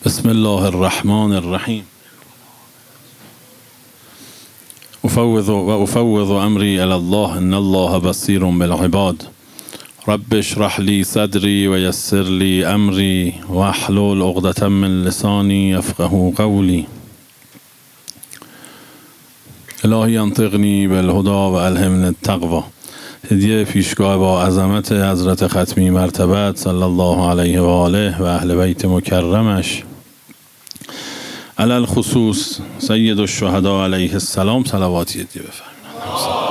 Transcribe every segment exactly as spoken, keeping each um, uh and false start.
بسم الله الرحمن الرحیم. افوض و افوض امری الی الله ان الله بصیر بالعباد. رب اشرح لی صدری و یسر لی امری واحلل عقدة من لسانی یفقهوا قولی. الهی انطقنی بالهدی و الهمنی التقوی. هدیه پیشگاه با عظمت حضرت ختمی مرتبت صلی الله علیه و آله و اهل بیت مکرمش، علل خصوص سید الشهدا علیه السلام صلواتی هدیه بفرمایید.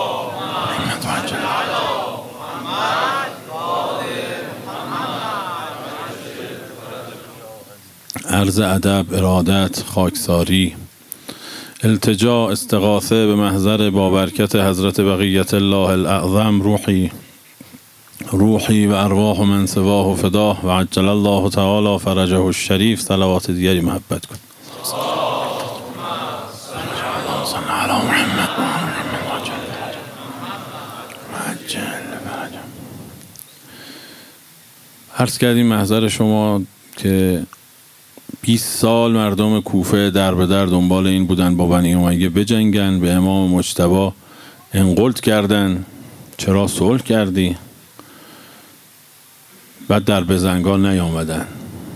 عرض ادب، ارادت، خاکساری، التجا، استغاثه به محضر بابرکت حضرت بقیت الله الاعظم روحی روحی و ارواح من سواه و فداه و عجل الله تعالی فرجه الشریف. صلوات دیگری محبت کن. عرض کردیم محضر شما که بیست سال مردم کوفه در به در دنبال این بودن با بنی امیه بجنگن. به امام مجتبی انقلت کردن چرا صلح کردی؟ بعد در بزنگاه نیامدن.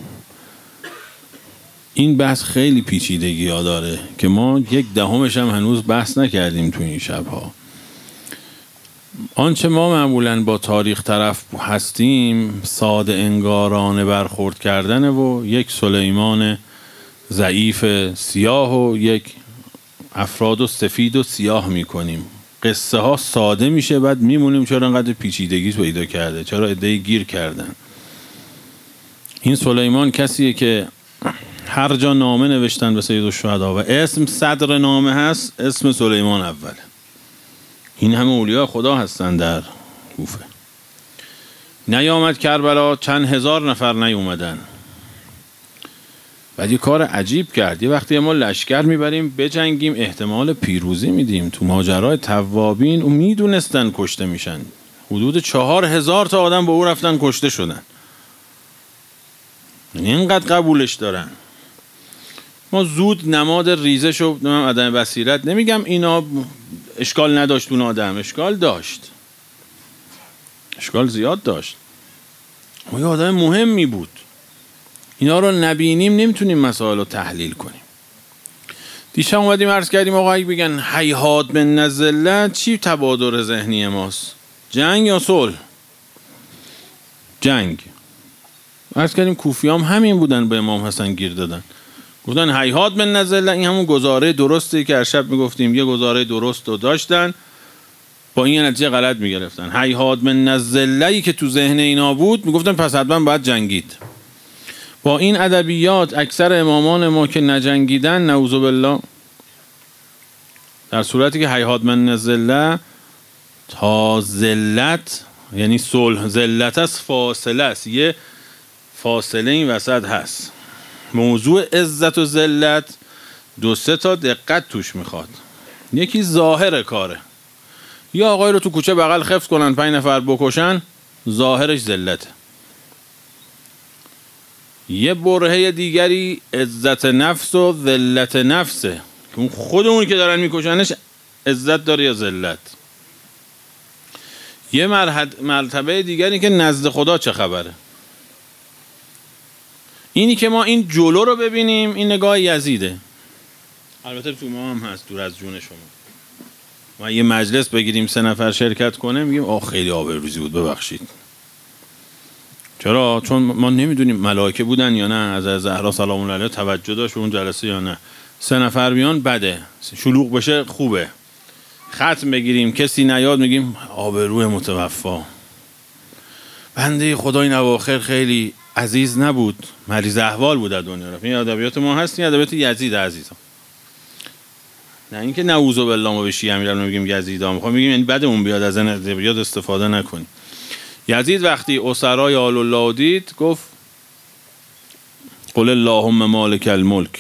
این بحث خیلی پیچیدگی ها داره که ما یک دهمش هم هنوز بحث نکردیم تو این شبها. آنچه ما معمولاً با تاریخ طرف هستیم ساده انگارانه برخورد کردن و یک سلیمان ضعیف سیاه و یک افراد و سفید و سیاه میکنیم. قصه ها ساده میشه، بعد میمونیم چرا انقدر پیچیدگی پیدا کرده، چرا عده‌ای گیر کردن. این سلیمان کسیه که هر جا نامه نوشتن به سید الشهدا و اسم صدر نامه هست اسم سلیمان اوله. این همه اولیاء خدا هستن در کوفه. نیامد کربلا، چند هزار نفر نیومدن. بعد یه کار عجیب کرد. یه وقتی ما لشکر میبریم بجنگیم احتمال پیروزی میدیم. تو ماجرای توابین او میدونستن کشته میشن. حدود چهار هزار تا آدم با او رفتن کشته شدن. اینقدر قبولش دارن. ما زود نماد ریزش و عدم بصیرت نمیگم اینا اشکال نداشت، اون آدم اشکال داشت، اشکال زیاد داشت. ما یه آدم مهمی بود. اینا رو نبینیم نمیتونیم مسائل رو تحلیل کنیم. دیشب اومدیم عرض کردیم آقا اگه بگن هیهات من الذلة چی تبادر ذهنی ماست؟ جنگ یا صلح؟ جنگ. عرض کردیم کوفیام همین بودن، به امام حسن گیر دادن، گفتن هیهات من الذلة. این همون گزاره درستی که هر شب میگفتیم، یه گزاره درست رو داشتن با این نتیجه غلط میگرفتن. هیهات من الذلة که تو ذهن اینا بود میگفتن پس حتما باید جنگید. با این ادبیات اکثر امامان ما که نجنگیدن نعوذ بالله، در صورتی که هیهات من الذلة تا ذلت یعنی صلح، ذلت است فاصله است، یه فاصله این وسط هست. موضوع عزت و ذلت دو سه تا دقت توش میخواد. یکی ظاهر کاره، یا آقای رو تو کوچه بغل خفت کنن پنج نفر بکشن، ظاهرش ذلته. یه برهه دیگری عزت نفس و ذلت نفسه، اون خودمون که دارن میکشنش عزت داره یا ذلت. یه مرتبه دیگری که نزد خدا چه خبره. اینی که ما این جلو رو ببینیم این نگاه یزیده. البته تو ما هم هست دور از جون شما. ما یه مجلس بگیریم سه نفر شرکت کنه میگیم آه خیلی آبروریزی بود ببخشید. چرا؟ چون ما نمیدونیم ملائکه بودن یا نه، از زهرا سلام الله علیها توجه داشت به اون جلسه یا نه. سه نفر بیان بده، شلوغ بشه خوبه. ختم بگیریم کسی نیاد میگیم آبروی متوفا. بنده خدا این اواخر خیلی عزیز نبود، مریض احوال بود در دنیا رفت. این ادبیات ما هست، این ادبیات یزید عزیزم. نه اینکه نعوذ بالله ما به شیعه امیرالمومنین میگیم یزیدا، میخوام بگیم یعنی بعد اون بیاد از این ادبیات استفاده نکنیم. یزید وقتی اسرای آل الله دید گفت قل اللهم مالک الملک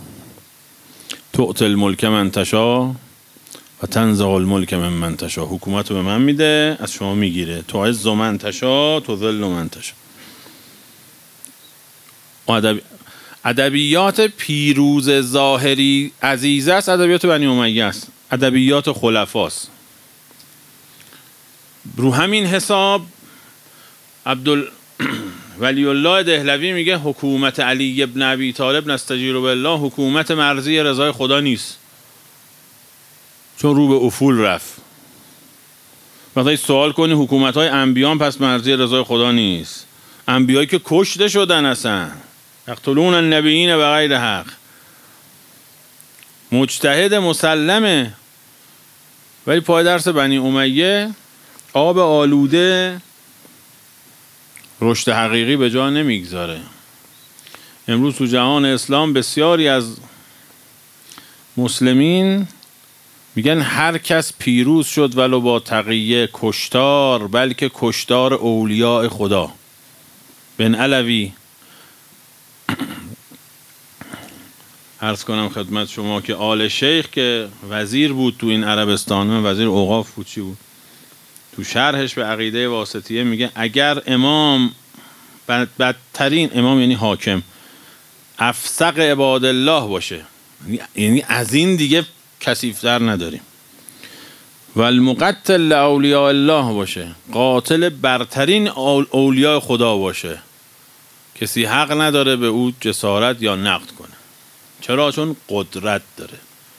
تؤتی الملک من تشاء و تنزع الملک من من تشاء. حکومت رو به من میده از شما میگیره. تعز من تشاء تذل من تشاء. ادبیات پیروز ظاهری عزیز است، ادبیات بنی امیه است، ادبیات خلفاست. رو همین حساب عبدال ولی الله دهلوی میگه حکومت علی ابن ابی طالب نستجیر بالله حکومت مرضی رضای خدا نیست، چون رو به افول رفت. وقتی سوال کنی حکومت های انبیان پس مرضی رضای خدا نیست، انبیایی که کشته شدن اصلا، یقتلون النبیین بغیر حق. مجتهد مسلمه، ولی پای درس بنی امیه آب آلوده رشد حقیقی به جا نمیگذاره. امروز تو جهان اسلام بسیاری از مسلمین میگن هر کس پیروز شد ولو با تقیه کشتار، بلکه کشتار اولیاء خدا. بن علوی عرض کنم خدمت شما که آل شیخ که وزیر بود تو این عربستان، وزیر اوقاف بود چی بود، تو شرحش به عقیده واسطیه میگه اگر امام بد بدترین امام یعنی حاکم افسق عباد الله باشه، یعنی از این دیگه کثیف‌تر نداریم، و المقتل لاولیاء الله باشه، قاتل برترین اولیاء خدا باشه، کسی حق نداره به او جسارت یا نقد کنه. چرا؟ چون قدرت داره،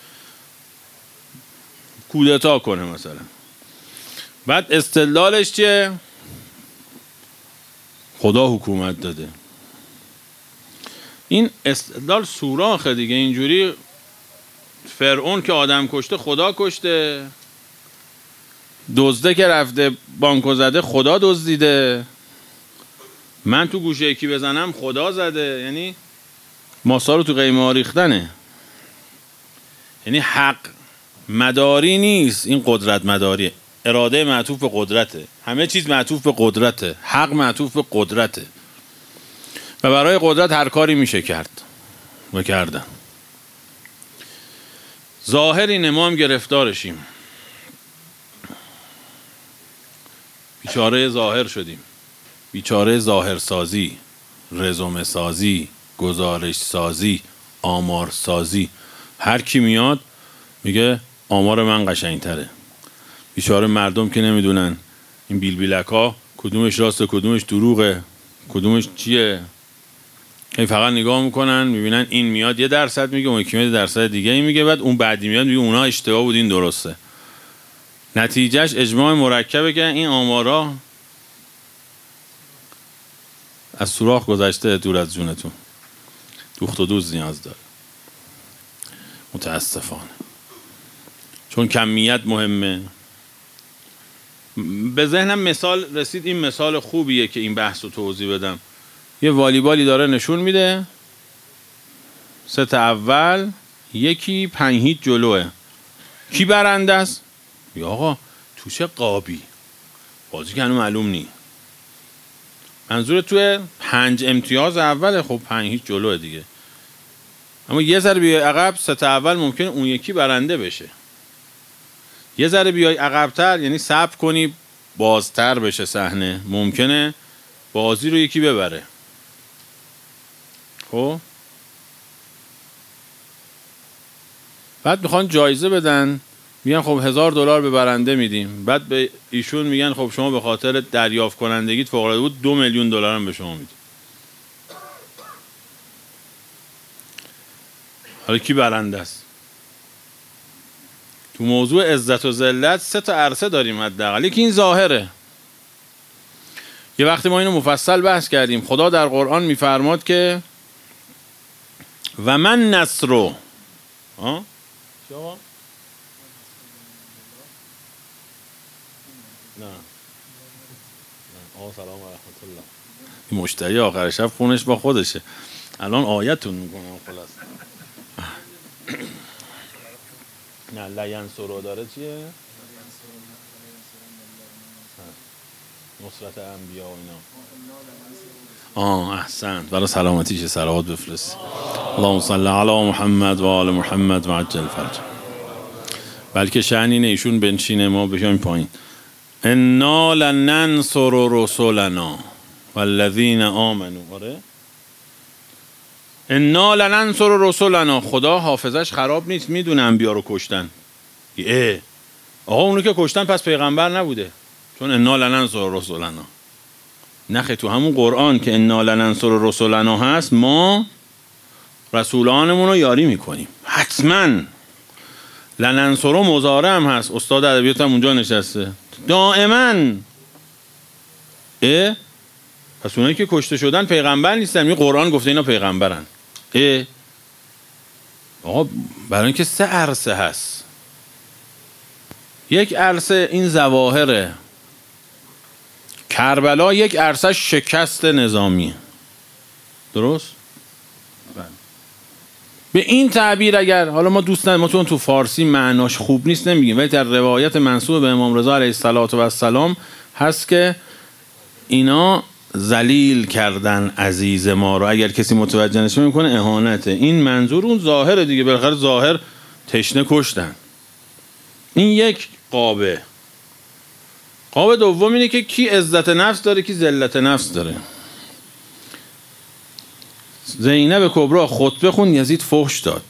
کودتا کنه مثلا. بعد استدلالش چیه؟ خدا حکومت داده. این استدلال سوراخه دیگه. اینجوری فرعون که آدم کشته خدا کشته، دزده که رفته بانکو زده خدا دزدیده، من تو گوشه یکی بزنم خدا زده. یعنی ماسا رو تو قیمه ریختنه. یعنی حق مداری نیست، این قدرت مداریه. اراده معطوف به قدرته، همه چیز معطوف به قدرته، حق معطوف به قدرته و برای قدرت هر کاری میشه کرد و کردن. ظاهر این ما هم گرفتارشیم، بیچاره ظاهر شدیم، بیچاره ظاهر سازی، رزومه سازی، گزارش سازی، آمار سازی. هر کی میاد میگه آمار من قشنگتره. بیچاره مردم که نمیدونن این بیلبیلک ها کدومش راسته کدومش دروغه کدومش چیه، این فقط نگاه میکنن میبینن این میاد یه درصد میگه، اون یکی میاد درصد دیگه این میگه، بعد اون بعدی میاد میگه اونا اشتباه بود این درسته. نتیجهش اجماع مرکبه که این آمارا از سوراخ گذشته دور از جونتون، دوخت و دوز نیاز داره متاسفانه، چون کمیت مهمه. به ذهنم مثال رسید، این مثال خوبیه که این بحث رو توضیح بدم. یه والیبالی داره نشون میده، ست اول یکی پنج هیچ جلوه، کی برنده است؟ یا آقا تو چه قابی بازی که هنوز معلوم نی. منظور توی پنج امتیاز اوله، خب پنج هیچ جلوه دیگه، اما یه ذره بیای عقب ست اول ممکنه اون یکی برنده بشه. یه ذره بیای عقب‌تر یعنی صبر کنی بازتر بشه صحنه، ممکنه بازی رو یکی ببره. خب بعد میخوان جایزه بدن، میگن خب هزار دلار به برنده میدیم. بعد به ایشون میگن خب شما به خاطر دریافت کنندگیت فوق‌العاده بود دو میلیون دلار هم به شما میدیم. حالا کی برنده است؟ تو موضوع عزت و ذلت سه تا عرصه داریم حداقل. یکی این ظاهره. یه وقتی ما اینو مفصل بحث کردیم. خدا در قرآن میفرماد که و من نصرو ها چی آقا؟ نه آقا سلام و رحمت الله. این مشتری آخر شب خونش با خودشه. الان آیتون میکنم خلاص. نه لینصرو داره چیه؟ نصرت انبیا و اینا. آه احسنت، برای سلامتیش صلوات بفرست. اللهم صل علی محمد و آل محمد و عجل فرج. بلکه شأن اینه ایشون بنشینه ما بشیم پایین. انا لننصر رسولنا والذین آمنوا. آره انا لننصر رسلنا، خدا حافظش خراب نیست، میدونه انبیا رو کشتن. اه آقا اونو که کشتن پس پیغمبر نبوده، چون انا لننصر رسلنا. نخه تو همون قرآن که انا لننصر رسلنا هست ما رسولانمون رو یاری میکنیم حتما. لننصر مضارع هم هست، استاد ادبیات هم اونجا نشسته دائما. اه پس اونایی که کشته شدن پیغمبر نیستن، می قرآن گفته اینا پیغمبرن. اه آقا برای اینکه سه عرصه هست. یک عرصه این ظواهره، کربلا یک عرصه شکست نظامی، درست؟ بله. به این تعبیر اگر حالا ما دوست نداریم، ما چون تو فارسی معناش خوب نیست نمیگیم، ولی در روایت منسوب به امام رضا علیه السلام هست که اینا ذلیل کردن عزیز ما رو. اگر کسی متوجه نشه میکنه اهانته. این منظور اون ظاهره دیگه، بالاخره ظاهر تشنه کشتن. این یک قابه. قاب دوم اینه که کی عزت نفس داره کی ذلت نفس داره. زینب کبرا خطبه خون، یزید فحش داد.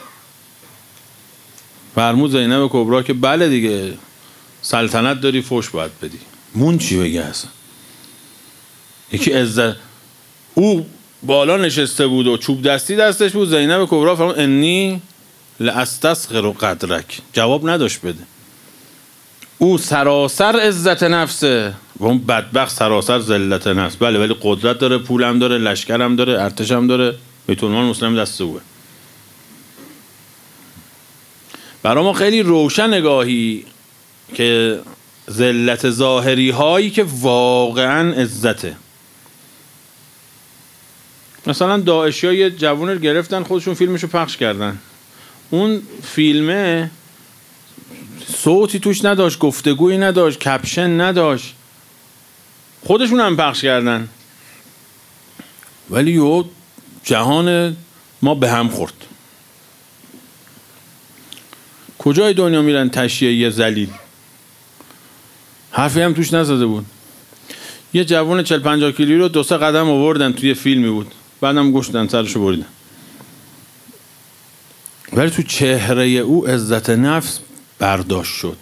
فرمود زینب کبرا که بله دیگه سلطنت داری فحش باید بدی. مون چی بگه اصلا؟ یکی عزت، او بالا نشسته بود و چوب دستی دستش بود، زینب کبرا فرمود انی لاستسخر قدرک، جواب نداشت بده. او سراسر عزت نفسه و اون بدبخت سراسر ذلت نفس. بله ولی قدرت داره، پولم داره، لشکرم داره، ارتشم داره، بیت المال مسلم دست اوه. برای ما خیلی روشن نگاهی که ذلت ظاهری هایی که واقعا عزته. مثلا داعشی ها یه جوون رو گرفتن، خودشون فیلمشو پخش کردن. اون فیلمه صوتی توش نداشت، گفتگویی نداشت، کپشن نداشت، خودشون هم پخش کردن، ولی یه جهان ما به هم خورد. کجای دنیا میرن تشییع یه ذلیل؟ حرفی هم توش نزده بود. یه جوان چهل پنجاه کیلویی رو دو سه قدم آوردن توی فیلمی بود، بعدم گشتن سرشو بریدن. ولی تو چهره او عزت نفس برداشت شد.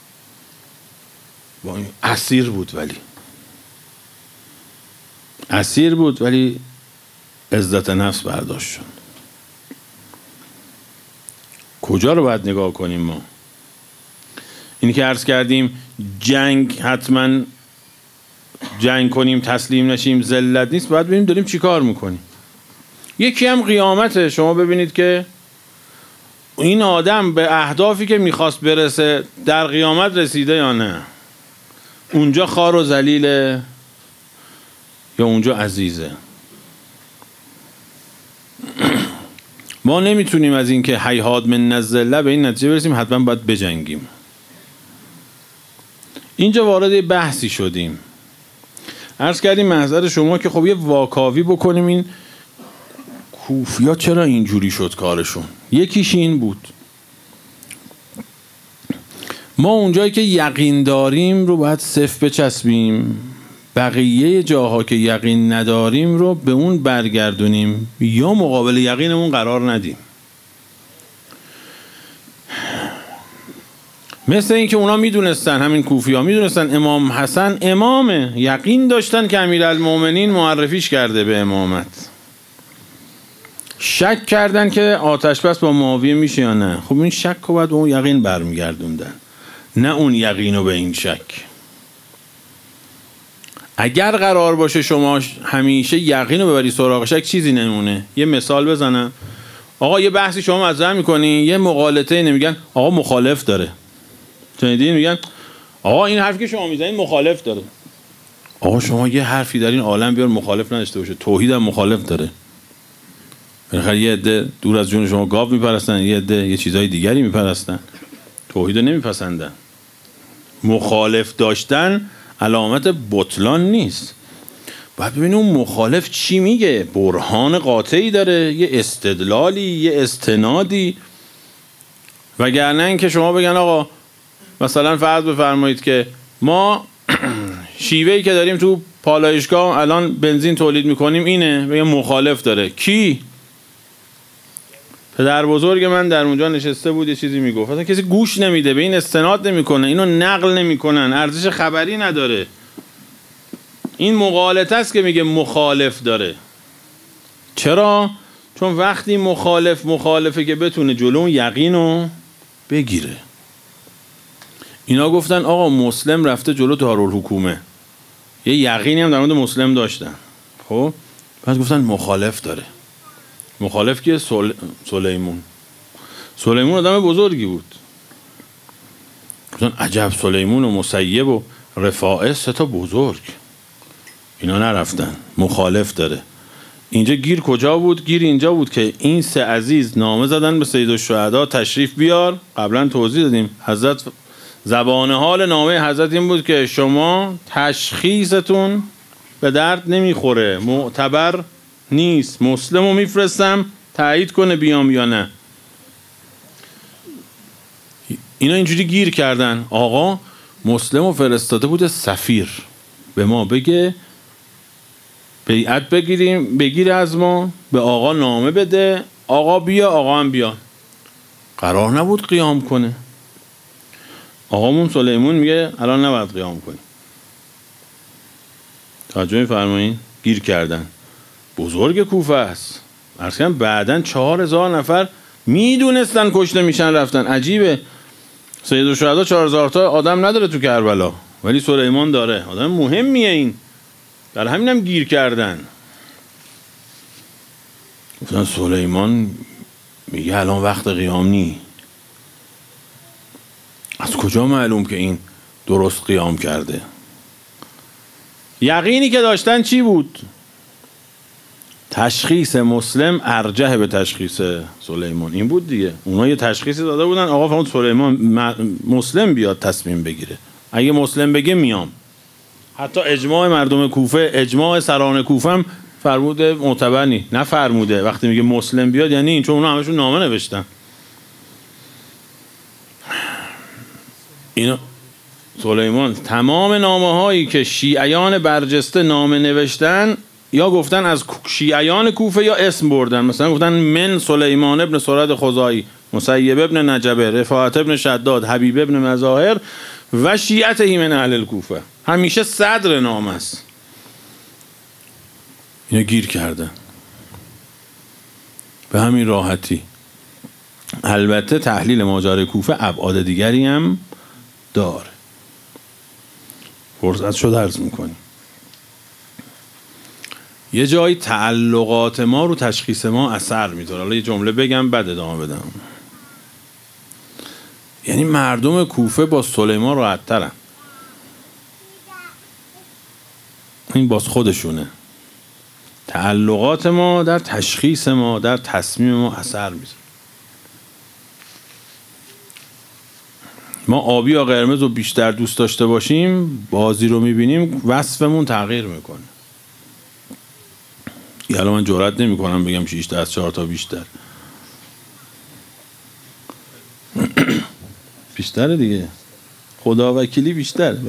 اسیر بود ولی اسیر بود ولی عزت نفس برداشت شد. کجا رو باید نگاه کنیم ما؟ اینی که عرض کردیم جنگ حتما جنگ کنیم تسلیم نشیم ذلت نیست، باید ببینیم داریم چی کار میکنیم. یکی هم قیامته. شما ببینید که این آدم به اهدافی که میخواست برسه در قیامت رسیده یا نه. اونجا خار و ذلیله یا اونجا عزیزه. ما نمیتونیم از این که هیهات من الذله به این نتیجه برسیم حتما باید بجنگیم. اینجا وارد بحثی شدیم، عرض کردیم محضر شما که خب یه واکاوی بکنیم این کوفیا چرا اینجوری شد کارشون. یکیش این بود، ما اونجایی که یقین داریم رو باید صفر بچسبیم، بقیه جاها که یقین نداریم رو به اون برگردونیم یا مقابل یقینمون قرار ندیم. مثل این که اونا میدونستن، همین کوفیا میدونستن امام حسن امامه، یقین داشتن که امیرالمومنین معرفیش کرده به امامت، شک کردن که آتش بس با معاویه میشه یا نه. خب این شک رو باید اون یقین برمیگردوندن، نه اون یقین رو به این شک. اگر قرار باشه شما همیشه یقین رو ببری سراغ شک چیزی نمونه. یه مثال بزنم. آقا یه بحثی شما مطرح میکنی، یه مقالطه نمیگن آقا مخالف داره، شنیدین میگن آقا این حرفی که شما میزنید مخالف داره. آقا شما یه حرفی در این عالم بیار مخالف نداشته باشه. توحید هم مخالف داره. بالاخره یه عده دور از جون شما گاو میپرستن، یه عده یه چیزای دیگری میپرستن، توحید رو نمیپسندن. مخالف داشتن علامت بطلان نیست. باید ببینیم اون مخالف چی میگه، برهان قاطعی داره، یه استدلالی، یه استنادی. وگرنه اینکه شما بگن آقا مثلا فرض بفرمایید که ما شیوهی که داریم تو پالایشگاه الان بنزین تولید میکنیم اینه، بگم مخالف داره. کی؟ پدر بزرگ من در اونجا نشسته بود یه چیزی میگفت، اصلا کسی گوش نمیده، به این استناد نمیکنه، اینو نقل نمیکنن، ارزش خبری نداره. این مغالطه است که میگه مخالف داره. چرا؟ چون وقتی مخالف مخالفه که بتونه جلو یقینو بگیره. اینا گفتن آقا مسلم رفته جلو دارالحکومه، یه یقینی هم در مورد مسلم داشتن. خب بعد گفتن مخالف داره. مخالف که سل... سلیمون سلیمون آدم بزرگی بود. گفتن عجب، سلیمون و مسیب و رفاعه سه تا بزرگ، اینا نرفتن، مخالف داره. اینجا گیر کجا بود؟ گیر اینجا بود که این سه عزیز نامه زدن به سید الشهدا تشریف بیار. قبلا توضیح دادیم حضرت زبان حال نامه حضرت این بود که شما تشخیصتون به درد نمیخوره، معتبر نیست، مسلمو میفرستم تایید کنه بیام یا نه. اینا اینجوری گیر کردن. آقا مسلمو فرستاده بود سفیر به ما بگه بیعت بگیریم، بگیر از ما، به آقا نامه بده، آقا بیا، آقا هم بیا. قرار نبود قیام کنه. آقامون سلیمون میگه الان نباید قیام کنی. توجه می‌فرمایید؟ گیر کردن. بزرگ کوفه است. عرض کنم بعدن چهار هزار نفر میدونستن کشته میشن رفتن. عجیبه. سید الشهدا چهار هزار تا آدم نداره تو کربلا، ولی سلیمان داره. آدم مهمیه این. در همین هم گیر کردن. گفتن سلیمان میگه الان وقت قیام نی. از کجا معلوم که این درست قیام کرده؟ یقینی که داشتن چی بود؟ تشخیص مسلم ارجح به تشخیص سلیمان. این بود دیگه. اونا یه تشخیصی داده بودن، آقا فرمود سلیمان مسلم بیاد تصمیم بگیره، اگه مسلم بگه میام. حتی اجماع مردم کوفه، اجماع سران کوفه هم فرموده معتبر نی، نه فرموده. وقتی میگه مسلم بیاد یعنی این، چون اونا همشون نامه نوشتن. اینا سلیمان تمام نامه هایی که شیعیان برجسته نامه نوشتن یا گفتن از شیعیان کوفه یا اسم بردن. مثلا گفتن من سلیمان ابن سرد خزاعی، مسیب ابن نجبه، رفاعت ابن شداد، حبیب ابن مظاهر و شیعته من اهل الکوفه. همیشه صدر نام است. اینا گیر کردن به همین راحتی. البته تحلیل ماجرای کوفه ابعاد دیگری هم داره. فرصت شد عرض میکنیم. یه جایی تعلقات ما رو تشخیص ما اثر میذاره. حالا یه جمله بگم بعد ادامه بدم. یعنی مردم کوفه با سلیمان راحت ترن. این باز خودشونه. تعلقات ما در تشخیص ما، در تصمیم ما اثر میذاره. ما آبی یا قرمز رو بیشتر دوست داشته باشیم، بازی رو میبینیم وصفمون تغییر میکنه. یعنی من جرئت نمی کنم بگم شش تا از چهار تا بیشتر. بیشتره دیگه. خدا وکیلی بیشتره.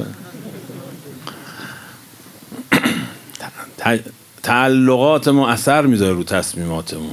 تعلقات ما اثر میذاره رو تصمیماتمون.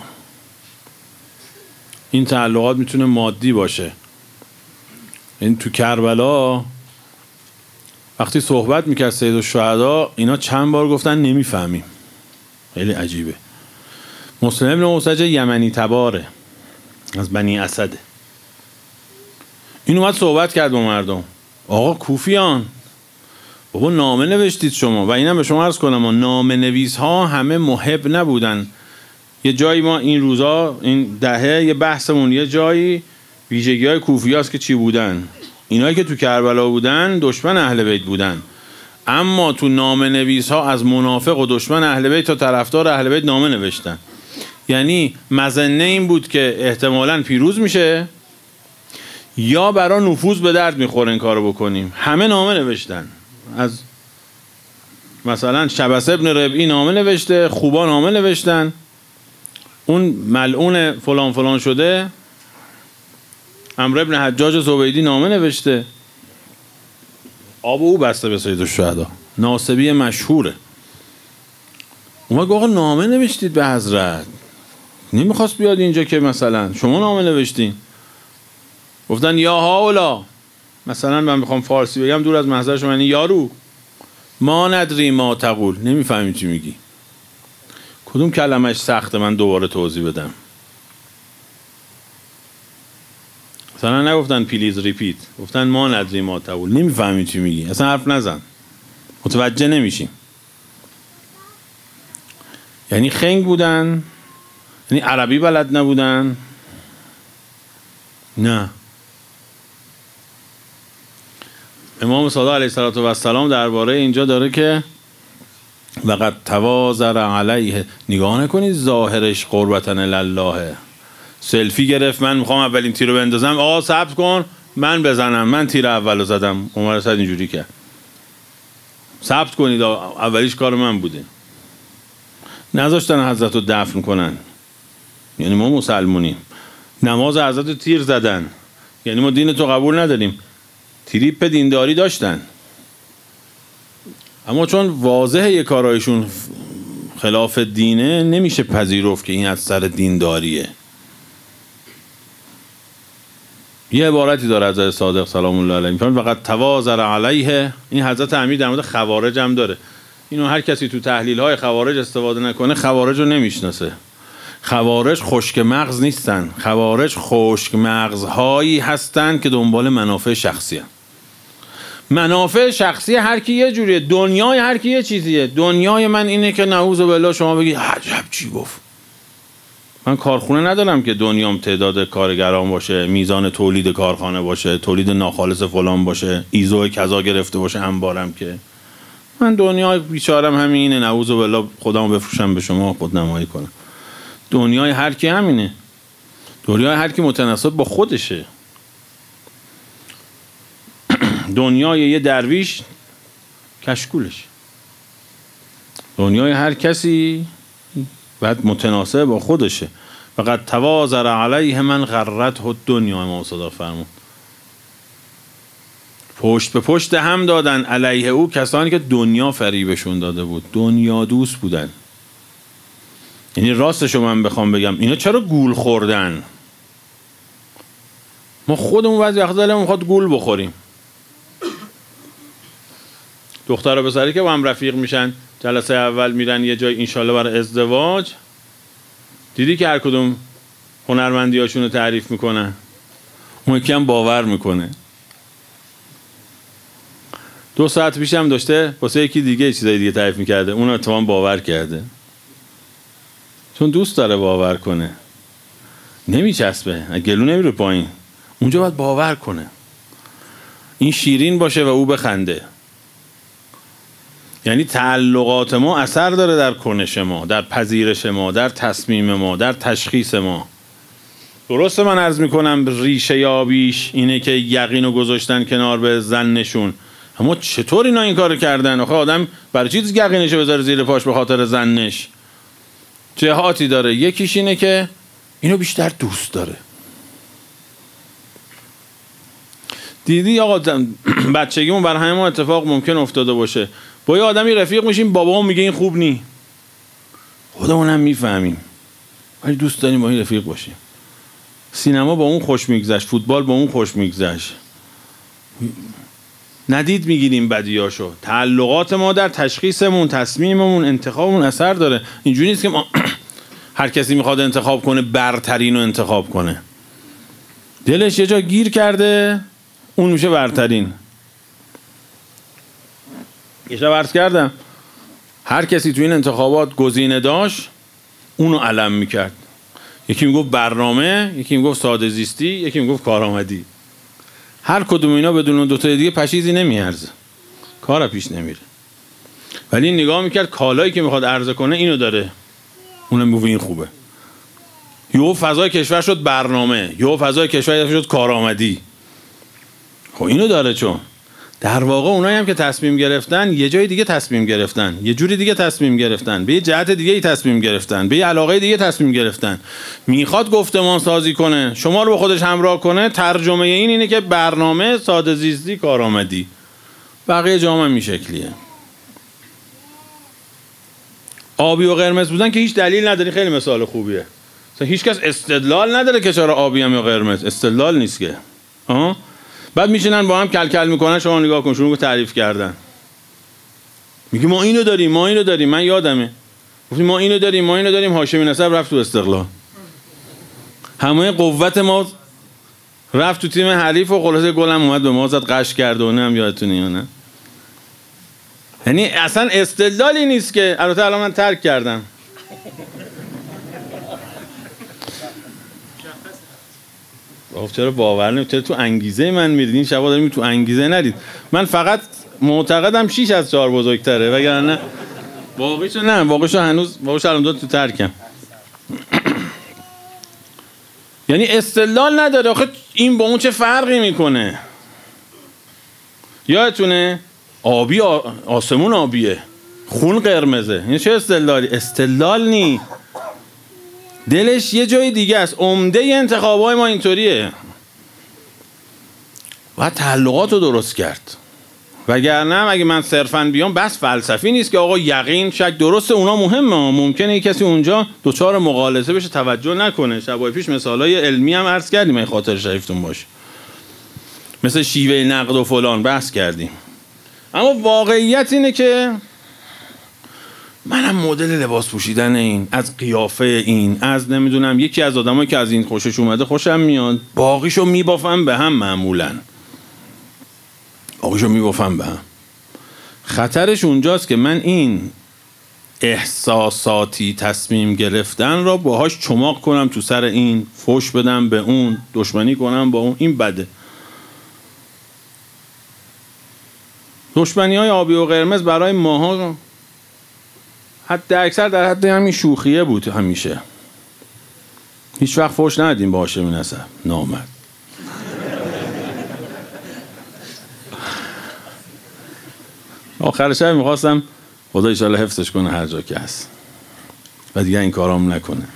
این تعلقات میتونه مادی باشه. این تو کربلا وقتی صحبت میکرد سید الشهدا، اینا چند بار گفتن نمیفهمیم. خیلی عجیبه. مسلم ابن اوسج یمنی تباره، از بنی اسده. این اومد صحبت کرد با مردم. آقا کوفیان، بابا نامه نوشتید شما. و اینم به شما عرض کنم، نامه نویس ها همه محب نبودن. یه جایی ما این روزا این دهه یه بحثمون یه جایی ویژگی های کوفی هاست که چی بودن. اینایی که تو کربلا بودن دشمن اهل بیت بودن، اما تو نامه نویس ها از منافق و دشمن اهل بیت تا طرفدار اهل بیت نامه نوشتن. یعنی مظنه این بود که احتمالاً پیروز میشه یا برای نفوذ به درد میخوره این کارو بکنیم. همه نامه نوشتن. از مثلا شبس ابن ربعی نامه نوشته، خوبا نامه نوشتن، اون ملعون فلان فلان شده عمرو ابن حجاج زبیدی نامه نوشته. آب او بسته به سید الشهدا، ناصبی مشهوره. اومد آقا نامه نوشتید به حضرت، نمیخواست بیاد اینجا که مثلا شما نامه نوشتین. گفتن یا هاولا، مثلا من میخوام فارسی بگم دور از محضر شما، یعنی یارو ما ندری ما تقول، نمیفهمی چی میگی. کدوم کلمش سخته من دوباره توضیح بدم؟ مثلا نگفتن پلیز ریپیت، گفتن ما ندری ما تقول، نمیفهمی چی میگی، اصلا حرف نزن، متوجه نمیشیم. یعنی خنگ بودن، یعنی عربی بلد نبودن. نه، امام صادق علیه السلام درباره اینجا داره که وقد تواضع علیه، نگاه نکنید ظاهرش قربتن الله، سلفی گرفت من میخوام اولین تیر رو بندازم، آقا صبر کن من بزنم، من تیر اول رو زدم، عمر صد اینجوری کرد، ثبت کنید اولیش کار من بوده. نذاشتن حضرت رو دفن کنن، یعنی ما مسلمونیم. نماز حضرت رو تیر زدن، یعنی ما دین تو قبول نداریم. تریپ دینداری داشتن، اما چون واضحه یه کارایشون خلاف دینه نمیشه پذیرفت که این از سر دینداریه. یه عبارتی داره حضرت صادق سلام الله علیه، میفهمید فقط تواضع علیه. این حضرت امیر در مورد خوارج هم داره. اینو هر کسی تو تحلیل های خوارج استفاده نکنه خوارج رو نمیشناسه. خوارج خشک مغز نیستن، خوارج خشک مغزهایی هستن که دنبال منافع شخصی هستن. منافع شخصی هر کی یه جوریه، دنیای هر کی یه چیزیه. دنیای من اینه که نعوذ بالله شما بگید عجب چی گفت. من کارخونه ندارم که دنیام تعداد کارگران باشه، میزان تولید کارخانه باشه، تولید ناخالص فلان باشه، ایزو کذا گرفته باشه انبارم، که من دنیای بیچارم همینه، نعوذ بالله خودمو بفروشم به شما خودنمایی کنم. دنیای هر کی همینه. دنیای هر کی متناسب با خودشه. دنیای یه درویش کشکولش، دنیای هر کسی باید متناسب با خودشه. فقط تواضع علیه من غرته الدنیا، امام صادق فرمود. پشت به پشت هم دادن علیه او کسانی که دنیا فریبشون داده بود، دنیا دوست بودن. یعنی راستشو من بخوام بگم اینا چرا گول خوردن؟ ما خودمون بعضی وقتا دلمون میخواد گول بخوریم. دختر و پسری که با هم رفیق میشن، جلسه اول میرن یه جای انشالله برای ازدواج، دیدی که هر کدوم هنرمندی هاشون رو تعریف میکنن، اون یکی هم باور میکنه. دو ساعت پیش هم داشته واسه یکی دیگه چیزای دیگه تعریف میکرده، اون اتفاقا باور کرده، چون دوست داره باور کنه. نمیچسبه، گلو نمیره پایین، اونجا باید باور کنه. این شیرین باشه و او بخنده. یعنی تعلقات ما اثر داره در کنش ما، در پذیرش ما، در تصمیم ما، در تشخیص ما. درسته من عرض میکنم ریشه یابیش اینه که یقینو گذاشتن کنار به زنشون، اما چطور اینا این کار کردن؟ آخه آدم برای چیز یقینشو بذاره زیر پاش به خاطر زنش؟ جهاتی داره. یکیش اینه که اینو بیشتر دوست داره. دیدی آقا بچگیمون برای همه ما اتفاق ممکن افتاده باشه، با یه آدمی رفیق میشیم بابامون میگه این خوب نی، خودمون هم میفهمیم ولی دوست داریم با این رفیق باشیم. سینما با اون خوش میگذشت، فوتبال با اون خوش میگذشت، ندید میگیریم بدیاشو. تعلقات ما در تشخیصمون، تصمیممون، انتخابمون اثر داره. اینجوری نیست که ما هر کسی میخواد انتخاب کنه برترین رو انتخاب کنه. دلش یه جا گیر کرده اون میشه برترین. یه شب عرض کردم هر کسی تو این انتخابات گزینه داشت اونو علم میکرد. یکی میگفت برنامه، یکی میگفت ساده زیستی، یکی میگفت کارآمدی. هر کدوم اینا بدون اون دوتا دیگه پشیزی نمیارزه، کار پیش نمیره. ولی این نگاه میکرد کالایی که میخواد عرضه کنه اینو داره، اونم میگفت این خوبه. یهو فضای کشور شد برنامه، یهو فضای کشور شد کارآمدی. خب اینو داره، چون در واقع اونایی هم که تصمیم گرفتن یه جای دیگه تصمیم گرفتن، یه جوری دیگه تصمیم گرفتن، به یه جهت دیگه ای تصمیم گرفتن، به یه علاقه دیگه تصمیم گرفتن. میخواد گفتمان سازی کنه، شما رو به خودش همراه کنه، ترجمه این اینه که برنامه، ساده زیستی، کارآمدی. بقیه جامعه این شکلیه. آبی و قرمز بودن که هیچ دلیل نداری، خیلی مثال خوبیه. مثلا هیچ کس استدلال نداره که چرا آبی هم یا قرمز، استدلال نیست که. آها. بعد میشینن با هم کل کل میکنن، شما نگاه کن شروع تعریف کردن. میگه ما اینو داریم، ما اینو داریم. من یادمه گفتیم ما اینو داریم، ما اینو داریم. هاشمی نسب رفت تو استقلال، همه قوت ما رفت تو تیم حریف و خلاصه گلم اومد به ما زد، قش کرد و هم یادتونه یا نه؟ یعنی اصلا استدلالی نیست که. البته الان من ترک کردم. گفت چرا باور نمی‌کنید تو انگیزه من میرید؟ این شبا داریم تو انگیزه نرید. من فقط معتقدم شیش از چهار بزرگتره، وگرنه واقعیشو نه، واقعیشو هنوز واقعیشو الان دو تو ترکم. یعنی استدلال نداره. آخه این با اون چه فرقی میکنه؟ یادتونه آبی آسمون آبیه، خون قرمزه. این چه استدلالی؟ استدلال نی، دلش یه جای دیگه است. عمده انتخابای ما اینطوریه. و تعلقات رو درست کرد. وگرنه اگه من صرفاً بیام بس فلسفی نیست که آقا یقین شک درسته، اونا مهمه. ممکنه کسی اونجا دوچار مغالطه بشه، توجه نکنه. شبای پیش مثالای علمی هم عرض کردیم، این خاطر شریفتون باشه، مثل شیوه نقد و فلان بحث کردیم. اما واقعیت اینه که منم مدل لباس پوشیدن این، از قیافه این، از نمیدونم یکی از آدمایی که از این خوشش اومده خوشم میاد، باقیشو میبافم به هم. معمولاً باقیشو میبافم به هم. خطرش اونجاست که من این احساساتی تصمیم گرفتن را باهاش چماق کنم تو سر این، فوش بدم به اون، دشمنی کنم با اون. این بده. دشمنی های آبی و قرمز برای ماها حد اکثر در حد همین شوخیه بود. همیشه هیچ وقت فوش ندیم با هاشمی نسب، نامرد. آخر شب میخواستم خدا ایشالله حفظش کنه هر جا که هست و دیگه این کارام نکنه.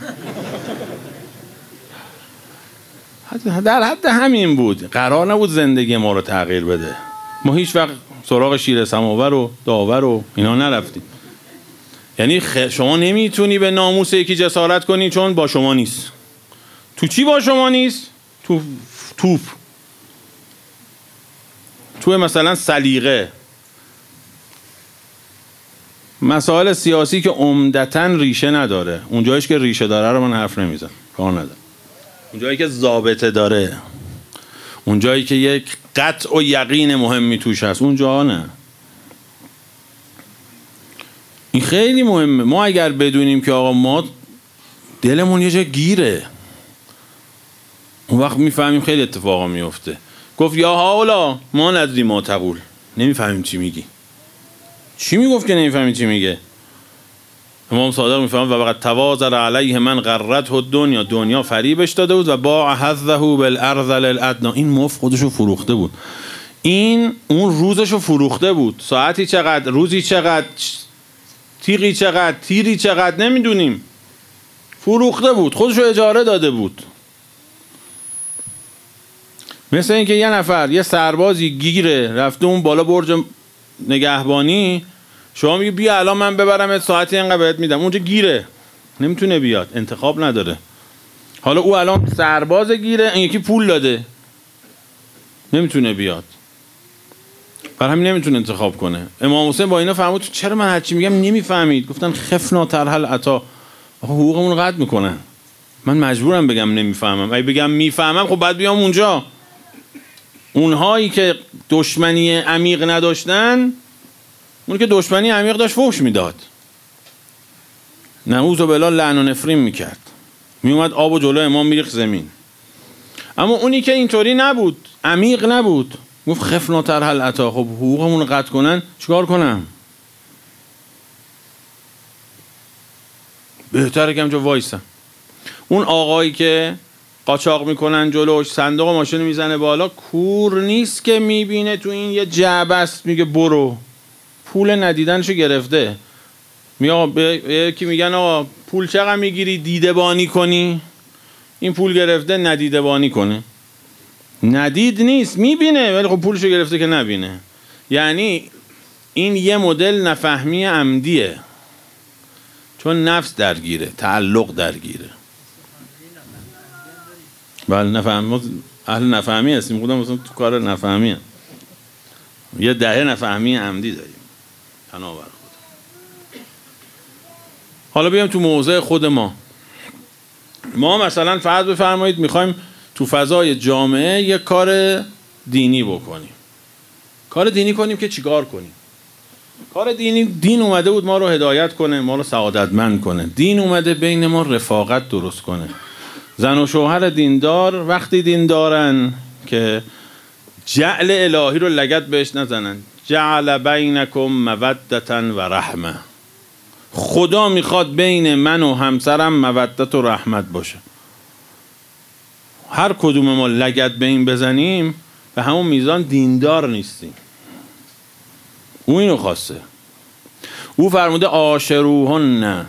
در حد همین بود. قرار نبود زندگی ما رو تغییر بده. ما هیچ وقت سراغ شیر سماور و داور و اینا نرفتیم. یعنی خ... شما نمیتونی به ناموس یکی جسارت کنی چون با شما نیست. تو چی با شما نیست؟ تو توپ، تو مثلا سلیقه، مسائل سیاسی که عمدتاً ریشه نداره. اونجایش که ریشه داره رو من حرف نمیزنم، کار ندارم. اونجایی که ضابطه داره، اونجایی که یک قطع و یقین مهمی توش هست، اونجا نه. این خیلی مهمه. ما اگر بدونیم که آقا ما دلمون یه جا گیره، اون وقت میفهمیم خیلی اتفاقا میفته. گفت یا هاولا ما ندری ما تقول، نمیفهمیم چی میگی. چی میگفت که نمیفهمیم چی میگه؟ امام صادق میفهمه و وقد توازر علیه من غرته دنیا، دنیا فریبش داده بود و باع حظه بالارذل الادنی، این مفت خودشو فروخته بود. این اون روزشو فروخته بود. ساعتی چقدر، روزی چقدر، تیغی چقدر، تیری چقدر نمیدونیم، فروخته بود، خودشو اجاره داده بود. مثل اینکه یه نفر یه سربازی گیره رفته اون بالا برج نگهبانی، شما میگی بیا الان من ببرمت ساعتی اینقدر بهت میدم، اونجا گیره، نمیتونه بیاد، انتخاب نداره. حالا او الان سرباز گیره، این یکی پول داده، نمیتونه بیاد، بر همین نمیتونه انتخاب کنه. امام حسین با اینا فهمید چرا من هرچی میگم نمیفهمید؟ گفتن خفنا ترحل عطا، آقا حقوقمون قطع میکنن، من مجبورم بگم نمیفهمم. اگه بگم میفهمم خب بعد بیام اونجا. اونهایی که دشمنی عمیق نداشتن، اون که دشمنی عمیق داشت فحش میداد، نعوذ بالله لعن و نفرین میکرد، میومد آب و جلو امام میریخت زمین. اما اونی که اینطوری نبود، عمیق نبود، گفت خفنا ترحل عطا، خب حقوقمون رو قطع کنن چیکار کنم؟ بهتره که همجا وایسم. اون آقایی که قاچاق میکنن جلوش، صندوق ماشین میزنه بالا، کور نیست که میبینه تو این یه جعبه است، میگه برو، پول ندیدنشو گرفته. میگه به یکی میگن آقا پول چقدر میگیری دیده بانی کنی؟ این پول گرفته ندیده بانی کنه، ندید نیست، میبینه ولی خب پولشو گرفته که نبینه. یعنی این یه مدل نفهمی عمدیه، چون نفس درگیره، تعلق درگیره. بله نفهم، ما اهل نفهمی هستیم، خودم مثلا تو کار نفهمی هم. یه دهه نفهمی عمدی داریم پناه بر خدا. حالا بیایم تو موضع خود ما. ما مثلا فرض بفرمایید میخوایم تو فضای جامعه یک کار دینی بکنیم. کار دینی کنیم که چیکار کنیم؟ کار دینی، دین اومده بود ما رو هدایت کنه، ما رو سعادتمند کنه. دین اومده بین ما رفاقت درست کنه. زن و شوهر دیندار وقتی دیندارن که جعل الهی رو لگد بهش نزنن. جعل بینکم مودة و رحمه. خدا میخواد بین من و همسرم مودت و رحمت باشه. هر کدوم ما لگد به این بزنیم به همون میزان دیندار نیستیم. او اینو خواسته. او فرموده عاشروهن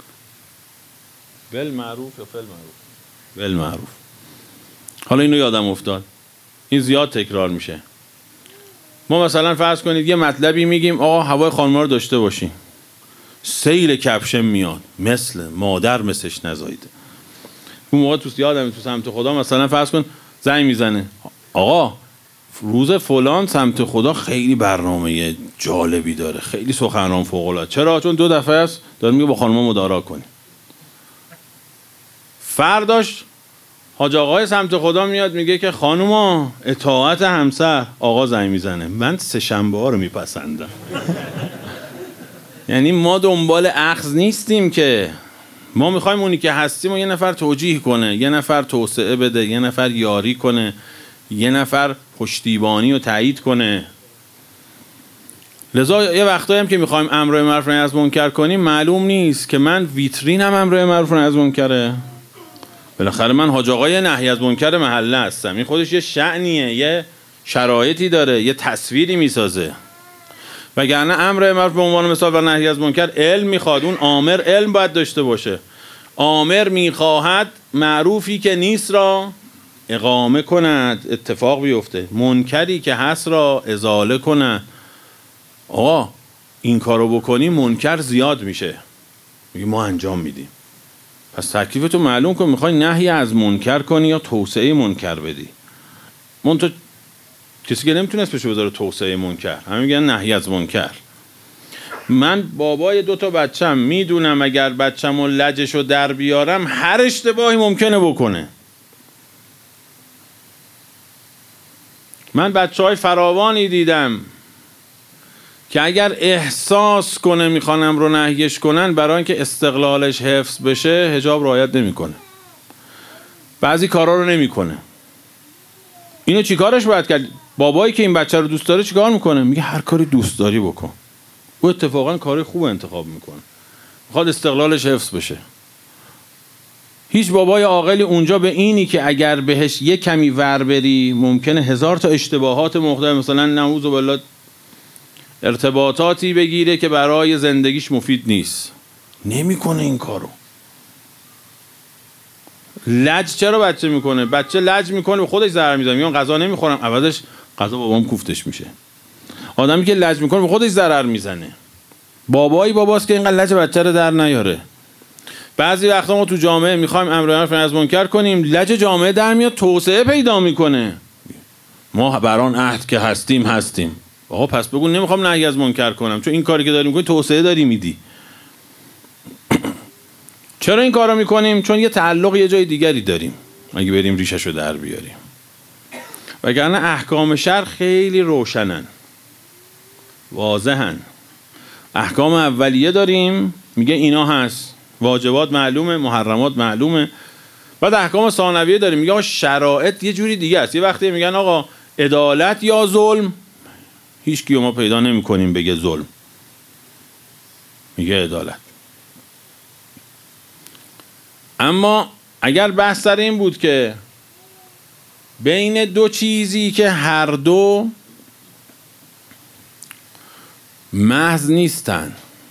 بالمعروف یا فالمعروف؟ بالمعروف. حالا اینو یادم افتاد، این زیاد تکرار میشه. ما مثلا فرض کنید یه مطلبی میگیم آقا هوای خانم‌ها رو داشته باشیم، سیل کفشم میاد، مثل مادر مثلش نزایده. اون موقع تو یادم تو سمت خدا مثلا فرض کن زنگ میزنه آقا روز فلان سمت خدا خیلی برنامه جالبی داره، خیلی سخنران فوق العاده. چرا؟ چون دو دفعه است داره میگه با خانم‌ها مدارا کنی. فرداش حاج آقای سمت خدا میاد میگه که خانوما اطاعت همسر. آقا زنگ میزنه من سه شنبه ها رو میپسندم. یعنی ما دنبال اخذ نیستیم، که ما میخوایم اونی که هستیم و یه نفر توجیه کنه، یه نفر توسعه بده، یه نفر یاری کنه، یه نفر پشتیبانی و تایید کنه. لذا یه وقتایی هم که میخوایم امر معروف نهی از منکر کنیم معلوم نیست که من ویترینم امر معروف نهی از منکره. بالاخره من حاج آقای نهی از منکر محله هستم. این خودش یه شأنیه، یه شرایطی داره، یه تصویری میسازه. وگرنه امر معروف به عنوان مثال و نهی از منکر علم میخواد. اون آمر علم باید داشته باشه. آمر میخواهد معروفی که نیست را اقامه کند، اتفاق بیفته. منکری که هست را ازاله کند. آقا این کارو بکنی منکر زیاد میشه، میگه ما انجام میدیم. پس تکلیفتو معلوم کن، میخوای نهی از منکر کنی یا توسعه منکر بدی. من تو کسی که نمیتونه اسمشو بذاره توسعه منکر، همه میگن نهی از منکر. من بابای دو تا بچم میدونم اگر بچه‌مو لجشو در بیارم هر اشتباهی ممکنه بکنه. من بچهای فراوانی دیدم که اگر احساس کنه میخوانم رو نهیش کنن، برای اینکه استقلالش حفظ بشه حجاب رعایت نمیکنه، بعضی کارا رو نمیکنه. اینو چیکارش باید کرد؟ بابایی که این بچه رو دوست داره چیکار میکنه؟ میگه هر کاری دوست داری بکن. او اتفاقا کاری خوب انتخاب میکنه، میخواد استقلالش حفظ بشه. هیچ بابای عاقلی اونجا به اینی که اگر بهش یک کمی ور بری ممکنه هزار تا اشتباهات مختلف، مثلا نعوذ بالله ارتباطاتی بگیره که برای زندگیش مفید نیست، نمیکنه این کارو. لج چرا بچه میکنه؟ بچه لج میکنه به خودش ضرر میزنه، میگه غذا نمیخورم، عوضش غذا بابام کوفتش میشه. آدمی که لج میکنه به خودش ضرر میزنه. بابایی باباست که اینقدر لج بچه رو در نیاره. بعضی وقتا ما تو جامعه میخوایم امر معروف نهی از منکر کنیم، لج جامعه در میاد، توسعه پیدا میکنه. ما بران عهد که هستیم هستیم. آقا پس بگو نمیخوام نهی از منکر کنم، چون این کاری که داری میکنی توسعه داری میدی. چرا این کارو میکنیم؟ چون یه تعلق یه جای دیگری داریم، اگه بریم ریشه‌شو در بیاریم. وگرنه احکام شرع خیلی روشنن، واضحن. احکام اولیه داریم میگه اینا هست، واجبات معلومه، محرمات معلومه. بعد احکام ثانویه داریم میگه شرایط یه جوری دیگه است. یه وقتی میگن آقا عدالت یا ظلم، هیچ کیو ما پیدا نمی کنیم بگه ظلم، میگه عدالت. اما اگر بحث سر این بود که بین دو چیزی که هر دو محض نیستن،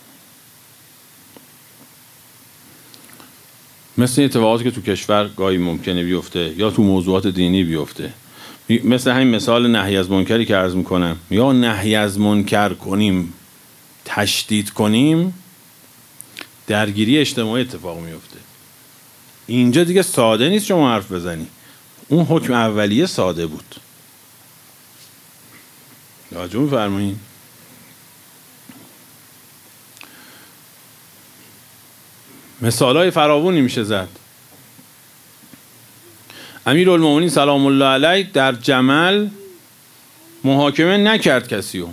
مثل اتفاقاتی که تو کشور گاهی ممکنه بیفته یا تو موضوعات دینی بیفته، مثل همین مثال نهی از منکری که عرض میکنم، یا نهی از منکر کنیم تشدید کنیم، درگیری اجتماعی اتفاق میفته. اینجا دیگه ساده نیست شما حرف بزنی. اون حکم اولیه ساده بود. توجه می‌فرمایید؟ مثالای فراوانی میشه زد. امیرالمومنین سلام الله علیه در جمل محاکمه نکرد کسیو.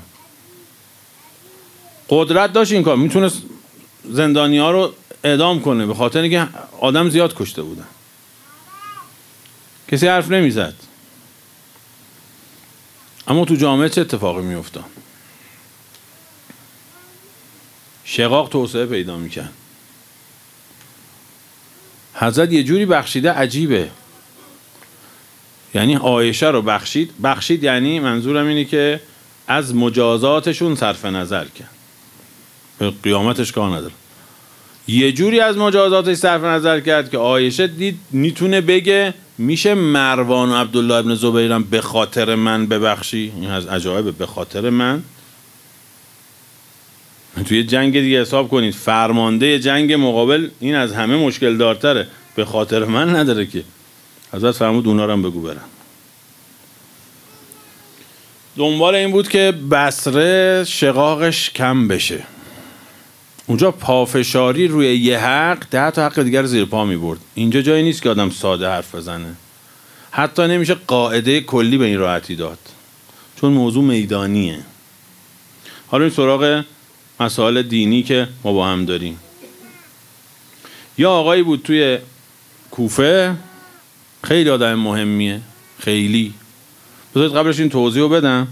قدرت داشت این کار، میتونست زندانی ها رو اعدام کنه به خاطر اینکه آدم زیاد کشته بودن. کسی حرف نمیزد. اما تو جامعه چه اتفاقی میافتاد؟ شقاق توسعه پیدا میکرد. حضرت یه جوری بخشیده عجیبه. یعنی عایشه رو بخشید. بخشید یعنی منظورم اینه که از مجازاتشون صرف نظر کرد. به قیامتش کار نداره. یه جوری از مجازاتش صرف نظر کرد که عایشه دید میتونه بگه میشه مروان و عبدالله ابن زبیرم به خاطر من ببخشی. این از عجایب. به خاطر من توی جنگ دیگه حساب کنید فرمانده جنگ مقابل این از همه مشکل دارتره. به خاطر من نداره که. حضرت فرمود اونا رو هم بگو برن. دنبال این بود که بصره شقاقش کم بشه. اونجا پافشاری روی یه حق ده تا حق دیگر زیر پا می برد. اینجا جایی نیست که آدم ساده حرف بزنه. حتی نمیشه قاعده کلی به این راحتی داد، چون موضوع میدانیه. حالا این سراغ مسائل دینی که ما با هم داریم. یا آقایی بود توی کوفه، خیلی آدم مهمیه، خیلی. بذارید قبلش این توضیح رو بدم.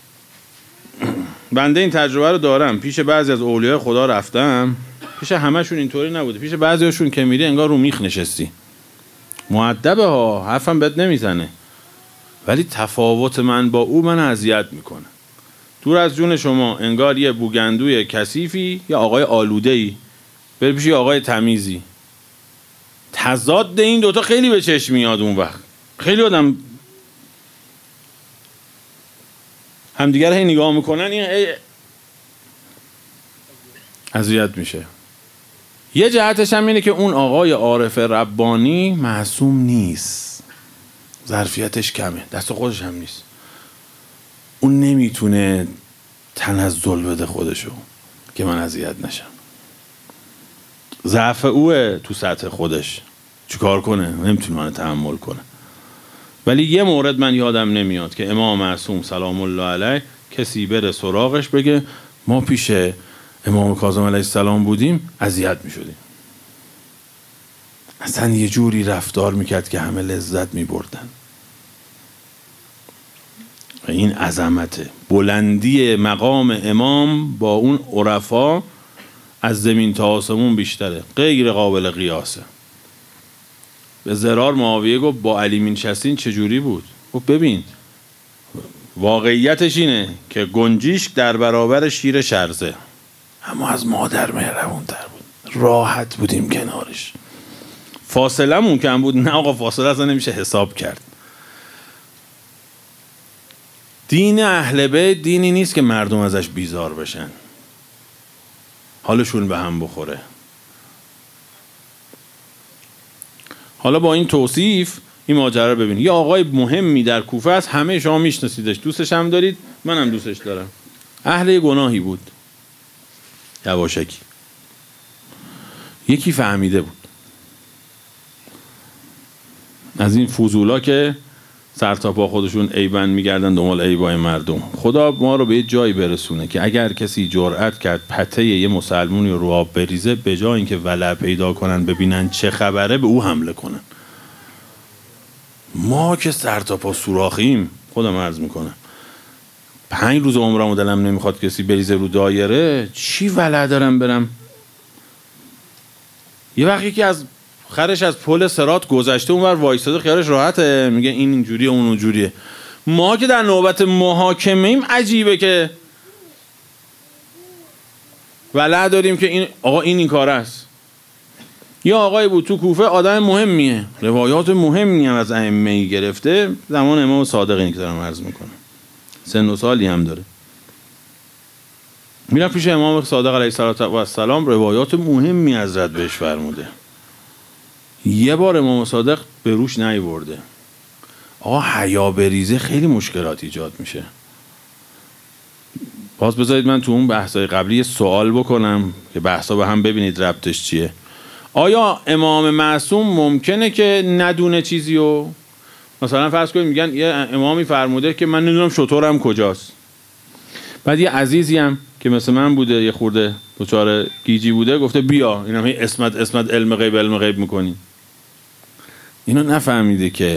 بنده این تجربه رو دارم. پیش بعضی از اولیاء خدا رفتم، پیش همه‌شون اینطوری نبوده. پیش بعضی‌هاشون که میری انگار رو میخ نشستی. مؤدبه ها، حرفم بد نمیزنه، ولی تفاوت من با او من اذیت میکنه. دور از جون شما انگار یه بوگندوی کثیفی یا آقای آلوده‌ای بری پیش آقای تمیزی. تضاد این دوتا خیلی به چشم میاد. اون وقت خیلی آدم همدیگر هی نگاه میکنن، این اذیت میشه. یه جهتش هم اینه که اون آقای عارف ربانی معصوم نیست، ظرفیتش کمه، دست خودش هم نیست. اون نمیتونه تنزل بده خودشو که من اذیت نشم. ضعف اوه تو سطح خودش، چیکار کنه؟ نمیتونه من تحمل کنه. ولی یه مورد من یادم نمیاد که امام معصوم سلام الله علیه کسی بره سراغش بگه ما پیش امام کاظم علیه السلام بودیم اذیت میشدیم. اصلا یه جوری رفتار میکرد که همه لذت میبردن. این عظمته، بلندی مقام امام با اون عرفا از زمین تا آسمون بیشتره، غیر قابل قیاسه. به زرار معاویه گفت با علی مینشستین چجوری بود؟ گفت ببین واقعیتش اینه که گنجیشک در برابر شیر شرزه، اما از مادر مهربون تر بود، راحت بودیم کنارش. فاصله مون کم بود؟ نه آقا، فاصله اصلا نمیشه حساب کرد. دین اهل بیت دینی نیست که مردم ازش بیزار بشن، حالشون به هم بخوره. حالا با این توصیف این ماجرا رو ببینید. یه آقای مهمی در کوفه است، همه شما میشناسیدش، دوستش هم دارید، منم دوستش دارم. اهل گناهی بود، یواشکی. یکی فهمیده بود از این فضولا که سر تا پا خودشون عیبن میگردن دنبال عیبای مردم. خدا ما رو به یه جایی برسونه که اگر کسی جرأت کرد پته یه مسلمونی رو آب بریزه، به جای اینکه ولع پیدا کنن ببینن چه خبره به او حمله کنن. ما که سر تا پا سوراخیم، خودم عرض میکنم پنج روز عمرم و دلم نمیخواد کسی بریزه رو دایره، چی ولع دارم برم؟ یه وقتی که از خرش از پل صراط گذشته اونور وایساده خیالش راحته، میگه این اینجوریه اون اونجوریه. ما که در نوبت محاکمه ایم عجیبه که ولع داریم که این آقا این این کار است. یا آقای بود تو کوفه، آدم مهمیه، روایات مهمی هم از ائمه گرفته، زمان امام صادق اینی که دارم عرض میکنم، سن و سالی هم داره. میرم پیش امام صادق علیه السلام، روایات مهمی حضرت بهش فرموده. یه بار امام صادق به روش نیورده، آقا حیا بریزه خیلی مشکلات ایجاد میشه. باز بذارید من تو اون بحثای قبلی یه سوال بکنم که بحثا به هم ببینید ربطش چیه. آیا امام معصوم ممکنه که ندونه چیزی و مثلا فرض کنید میگن یه امامی فرموده که من نمیدونم شطورم کجاست، بعد یه عزیزی هم که مثل من بوده یه خورده دچار گیجی بوده گفته بیا اینم هی اسمت اسمت علم غیب علم غیب میکنی. اینو نفهمیده که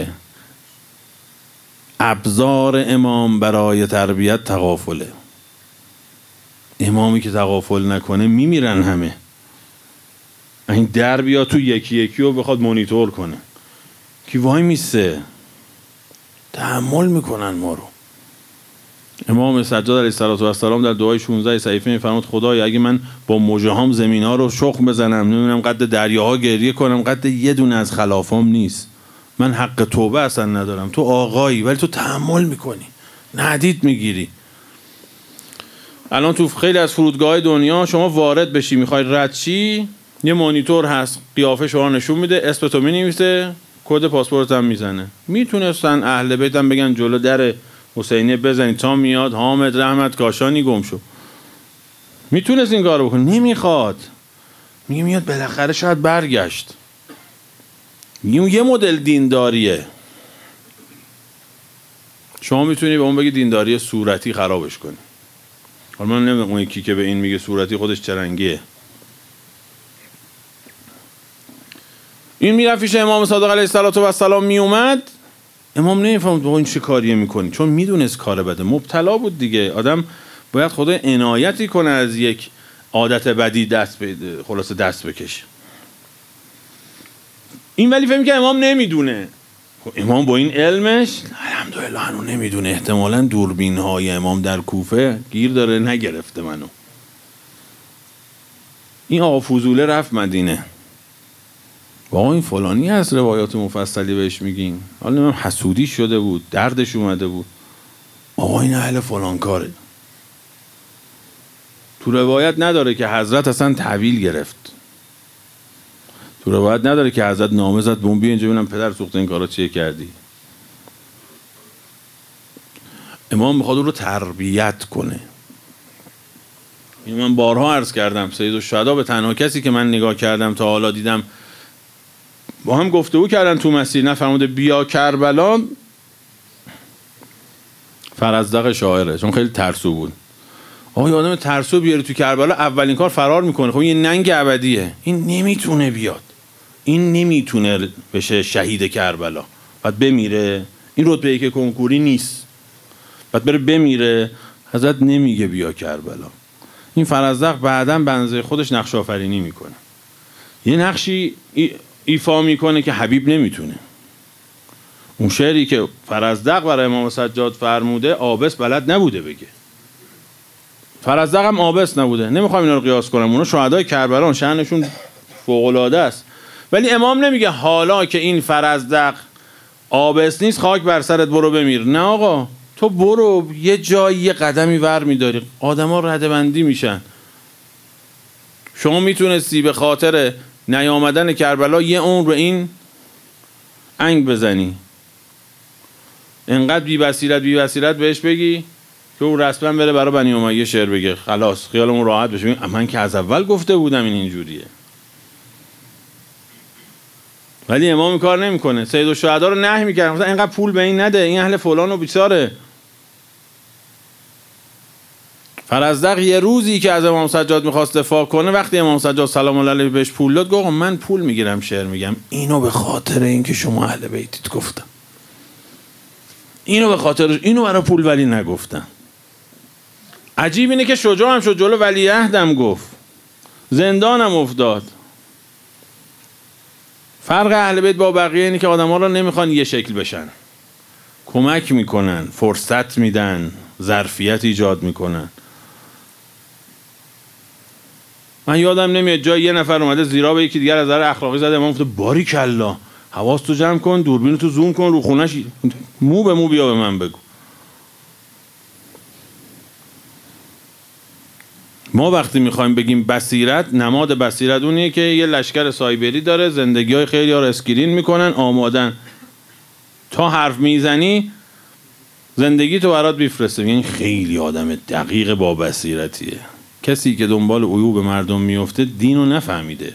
ابزار امام برای تربیت تغافله. امامی که تغافل نکنه میمیرن همه. این در بیا تو یکی یکی رو بخواد مونیتور کنه کی وای میسه تحمل میکنن ما رو. امام سجاد علیه السلام در دعای شانزده صحیفه میفرماد خدایا اگه من با مژه‌هام زمینا رو شخم بزنم، نمیدونم قد دریاها گریه کنم، قد یه دونه از خلافام نیست، من حق توبه اصلا ندارم، تو آقایی ولی تو تحمل میکنی، ندید میگیری. الان تو خیلی از فرودگاه‌های دنیا شما وارد بشی میخوای رد شی، یه مانیتور هست قیافه شما نشون میده، اسم تو مینویسه، کد پاسپورت هم میزنه. میتونستن اهل بیت هم بگن جلو در حسینیه بزنید تا میاد حامد رحمت کاشانی گم شو. میتونست این کارو بکنه، نمیخواد. میگه میاد بالاخره شاید برگشت. میگه یه مدل دینداریه. شما میتونی به اون بگی دینداری صورتی خرابش کنی. حالا من نمیدونم اون یکی که به این میگه صورتی خودش چرنگیه. این میرفت پیش امام صادق علیه السلام میومد، امام نمیفهمد با این چه کاریه میکنی، چون میدونست کار بده، مبتلا بود دیگه. آدم باید خدا عنایتی کنه از یک عادت بدی دست بده، خلاص دست بکشه. این ولی فهمی که امام نمیدونه. امام با این علمش الحمدلله هنو نمیدونه، احتمالاً دوربین های امام در کوفه گیر داره نگرفته منو. این آقا فضوله رفت مدینه، با این فلانی از روایات مفصلی بهش میگین، حالا نمیم حسودی شده بود، دردش اومده بود، آقا این اهل فلان کاره. تو روایت نداره که حضرت اصلا تحویل گرفت، تو روایت نداره که حضرت نامه زد به اون بیا اینجا ببینم پدر سوخته این کارا چیه کردی. امام میخواد اون رو تربیت کنه. این من بارها عرض کردم، سید الشهدا به تنها کسی که من نگاه کردم تا حالا دیدم با هم گفتگو کردن تو مسیر، نفرموده بیا کربلا، فرزدق شاعره، چون خیلی ترسو بود. آقا یه آدم ترسو بیاری تو کربلا اولین کار فرار میکنه. خب یه ننگ ابدیه، این نمیتونه بیاد، این نمیتونه بشه شهید کربلا، بعد بمیره. این رتبه‌ای که کنکوری نیست، بعد بره بمیره. حضرت نمیگه بیا کربلا. این فرزدق بعداً بنزه خودش نقش آفرینی میکنه، یه نقشی ایفا میکنه که حبیب نمیتونه. اون شعری که فرزدق برای امام سجاد فرموده آبس بلد نبوده بگه. فرزدق هم آبس نبوده. نمیخوام اینا رو قیاس کنم، اونا شهدای کربلا شأنشون فوق العاده است، ولی امام نمیگه حالا که این فرزدق آبس نیست خاک بر سرت برو بمیر. نه آقا، تو برو یه جایی یه قدمی ور میداری، آدم ها ردبندی میشن. شما میتونستی به خاطر نیامدن کربلا یه عمر به این انگ بزنی، انقدر بی بصیرت بی بصیرت بهش بگی که اون رسما بره برای بنی امیه شعر بگه، خلاص خیالمون راحت بشه. من که از اول گفته بودم این اینجوریه. ولی امام این کار نمیکنه. سید الشهدا رو نهی میکرد، مثلا اینقدر پول به این نده، این اهل فلان و بیچاره. فرزدق یه روزی که از امام سجاد میخواست دفاع کنه، وقتی امام سجاد سلام الله علیه بهش پول داد، گفت من پول میگیرم شعر میگم، اینو به خاطر اینکه شما اهل بیتید گفتم، اینو به خاطر اینو برای پول ولی نگفتم. عجیب اینه که شجاع هم شد، جلو ولیعهدم گفت، زندانم افتاد. فرق اهل بیت با بقیه اینه که آدم‌ها رو نمیخوان یه شکل بشن، کمک میکنن، فرصت میدن، ظرفیت ایجاد میکنن. من یادم نمیاد جای یه نفر اومده زیرا به یکی دیگر از نظر اخلاقی زده، امام گفته باریکلا، حواس تو جمع کن، دوربین تو زوم کن رو خونش، مو به مو بیا به من بگو. ما وقتی میخوایم بگیم بصیرت، نماد بصیرت اونیه که یه لشکر سایبری داره، زندگی های خیلی ها رو اسکرین میکنن، آمادن. تا حرف میزنی زندگی تو برات میفرسته. یعنی خیلی آدم دقیق با بصیرتیه. کسی که دنبال عیوب مردم میفته دینو نفهمیده.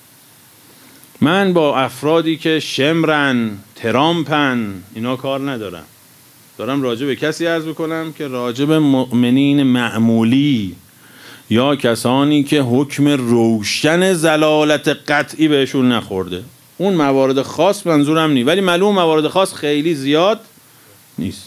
من با افرادی که شمرن، ترامپن، اینا کار ندارم. دارم راجع به کسی عرض بکنم که راجع به مؤمنین معمولی یا کسانی که حکم روشن ضلالت قطعی بهشون نخورده. اون موارد خاص منظورم نی، ولی معلوم موارد خاص خیلی زیاد نیست.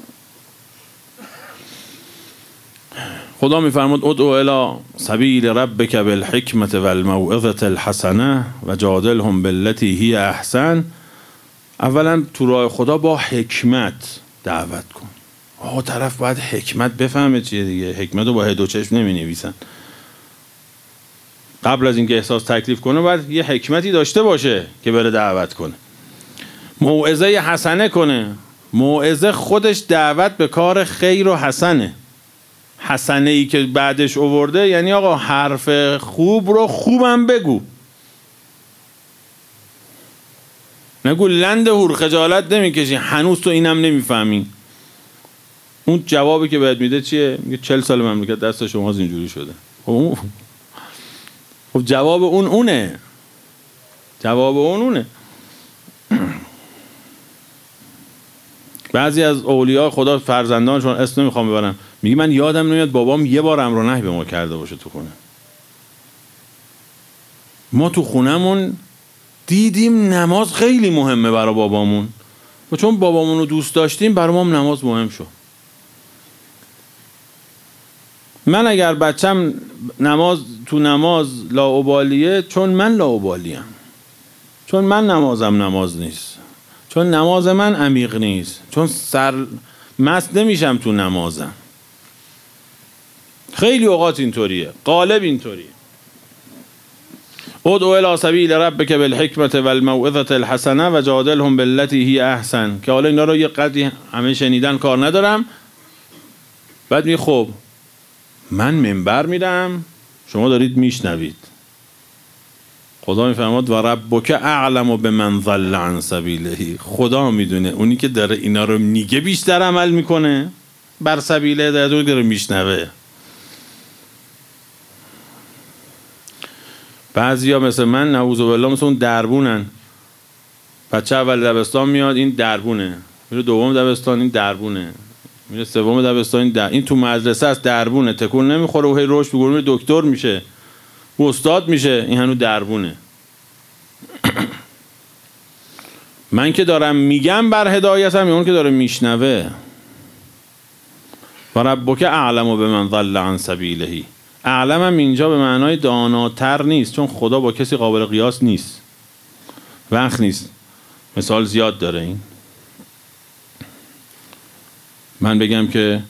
خدا میفرماد ادعو الی سبیل ربک بالحکمة والموعظة الحسنه و جادلهم بالتی هی احسن. اولا تو راه خدا با حکمت دعوت کن. آقا طرف باید حکمت بفهمه چیه دیگه. حکمت رو با هدو چشم نمی نویسن. قبل از اینکه احساس تکلیف کنه باید یه حکمتی داشته باشه که بره دعوت کنه. موعظه حسنه کنه. موعظه خودش دعوت به کار خیر و حسنه. حسنه ای که بعدش آورده یعنی آقا حرف خوب رو خوبم بگو. نگو لند هور خجالت نمیکشی هنوز تو اینم نمیفهمی. اون جوابی که بهت میده چیه؟ میگه چل سال مملکت دست شماست اینجوری شده. خب خب جواب اون اونه. جواب اون اونه. بعضی از اولیاء خدا فرزندانشون اسم نمیخوام ببرم، میگه من یادم نمیاد بابام یه بار امر و نهی به ما کرده باشه تو خونه. ما تو خونمون دیدیم نماز خیلی مهمه برای بابامون و چون بابامون رو دوست داشتیم برامون نماز مهم شد. من اگر بچم نماز تو نماز لاابالیه چون من لاابالیم، چون من نمازم نماز نیست، چون نماز من عمیق نیست، چون سر مست نمیشم تو نمازم. خیلی اوقات اینطوریه، غالب اینطوریه. ادعو الی سبیل ربک بالحکمة والموعظة الحسنه و جادلهم بالتی هی احسن. که حالا اینا رو یه قدری همه شنیدن کار ندارم. بعد می خب من منبر میدم شما دارید میشنوید. خدا میفرماد و ربک اعلم بمن ضل عن سبیله. خدا میدونه اونی که داره اینا رو میگه بیشتر عمل میکنه بر سبیله داره داره میشنوه. بعضیا مثل من نعوذ بالله مثل اون دربونن. بچه اول دبستان میاد این دربونه، میره دوم دبستان این دربونه، میره سوم دبستان این در... این تو مدرسه است دربونه، تکون نمیخوره و هی رشد میکنه، میره دکتر میشه و استاد میشه، این هنوز دربونه. من که دارم میگم بر هدایتم، اون که داره میشنوه. و ربک اعلم بمن ضل عن سبیله. اعلمم اینجا به معنای داناتر نیست، چون خدا با کسی قابل قیاس نیست، وقت نیست. مثال زیاد داره این. من بگم که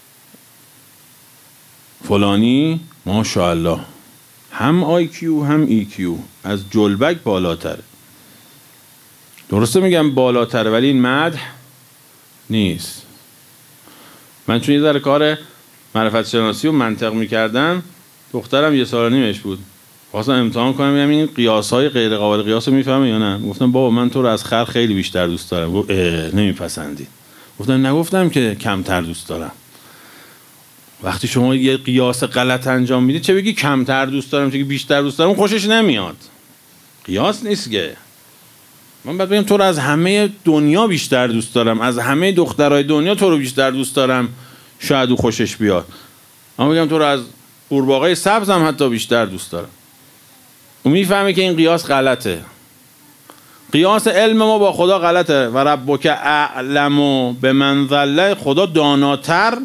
فلانی ماشاءالله هم آی کیو هم ای کیو از جلبک بالاتره. درسته میگم بالاتره ولی این مدح نیست. من چون یه ذره کار معرفت شناسی و منطق میکردم، دخترم یه سال و نیمش بود، خواستم امتحان کنم ببینم این قیاس‌های غیر قابل قیاس رو میفهمه یا نه. گفتم بابا من تو رو از خر خیلی بیشتر دوست دارم. گفت نمیپسندی. گفتم نگفتم که کمتر دوست دارم. وقتی شما یه قیاس غلط انجام میدید چه بگی کمتر دوست دارم چه بگی بیشتر دوست دارم، خوشش نمیاد. قیاس نیست که. من بعد بگم تو رو از همه دنیا بیشتر دوست دارم، از همه دخترای دنیا تو رو بیشتر دوست دارم، شاید او خوشش بیاد. اما بگم تو رو از قورباغه سبزم حتی بیشتر دوست دارم، اون میفهمه که این قیاس غلطه. قیاس علم ما با خدا غلطه. و ربک اعلم بمن ضل. خدا داناتر.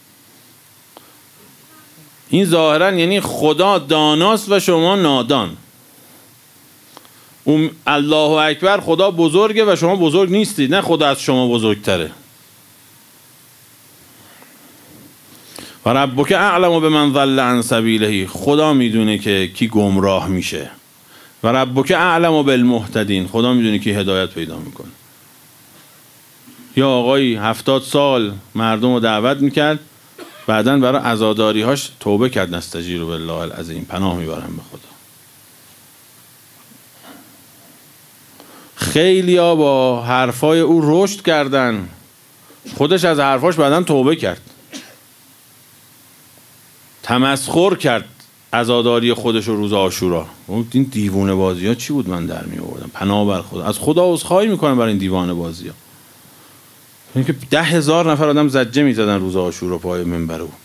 این ظاهرا یعنی خدا داناست و شما نادان. اون الله اکبر خدا بزرگه و شما بزرگ نیستید، نه خدا از شما بزرگتره. و ربک اعلم بمن ضل عن سبیله. خدا میدونه که کی گمراه میشه. و ربک اعلم بالمهتدین. خدا میدونه کی هدایت پیدا میکنه. یا آقایی هفتاد سال مردم رو دعوت میکرد، بعدن برای عزاداری‌هاش توبه کرد. نستجیر بالله العظیم. پناه میبرم به خدا. خیلیا با حرفای او رشد کردن، خودش از حرفاش بعداً توبه کرد، تمسخر کرد عزاداری خودش رو روز عاشورا. این دیوانه بازی ها چی بود من در می آوردم؟ پناه بر خدا، از خدا عذرخواهی میکنم برای این دیوانه بازی ها. اینکه ده هزار نفر آدم زجه میزدن روز عاشورا پای منبر او.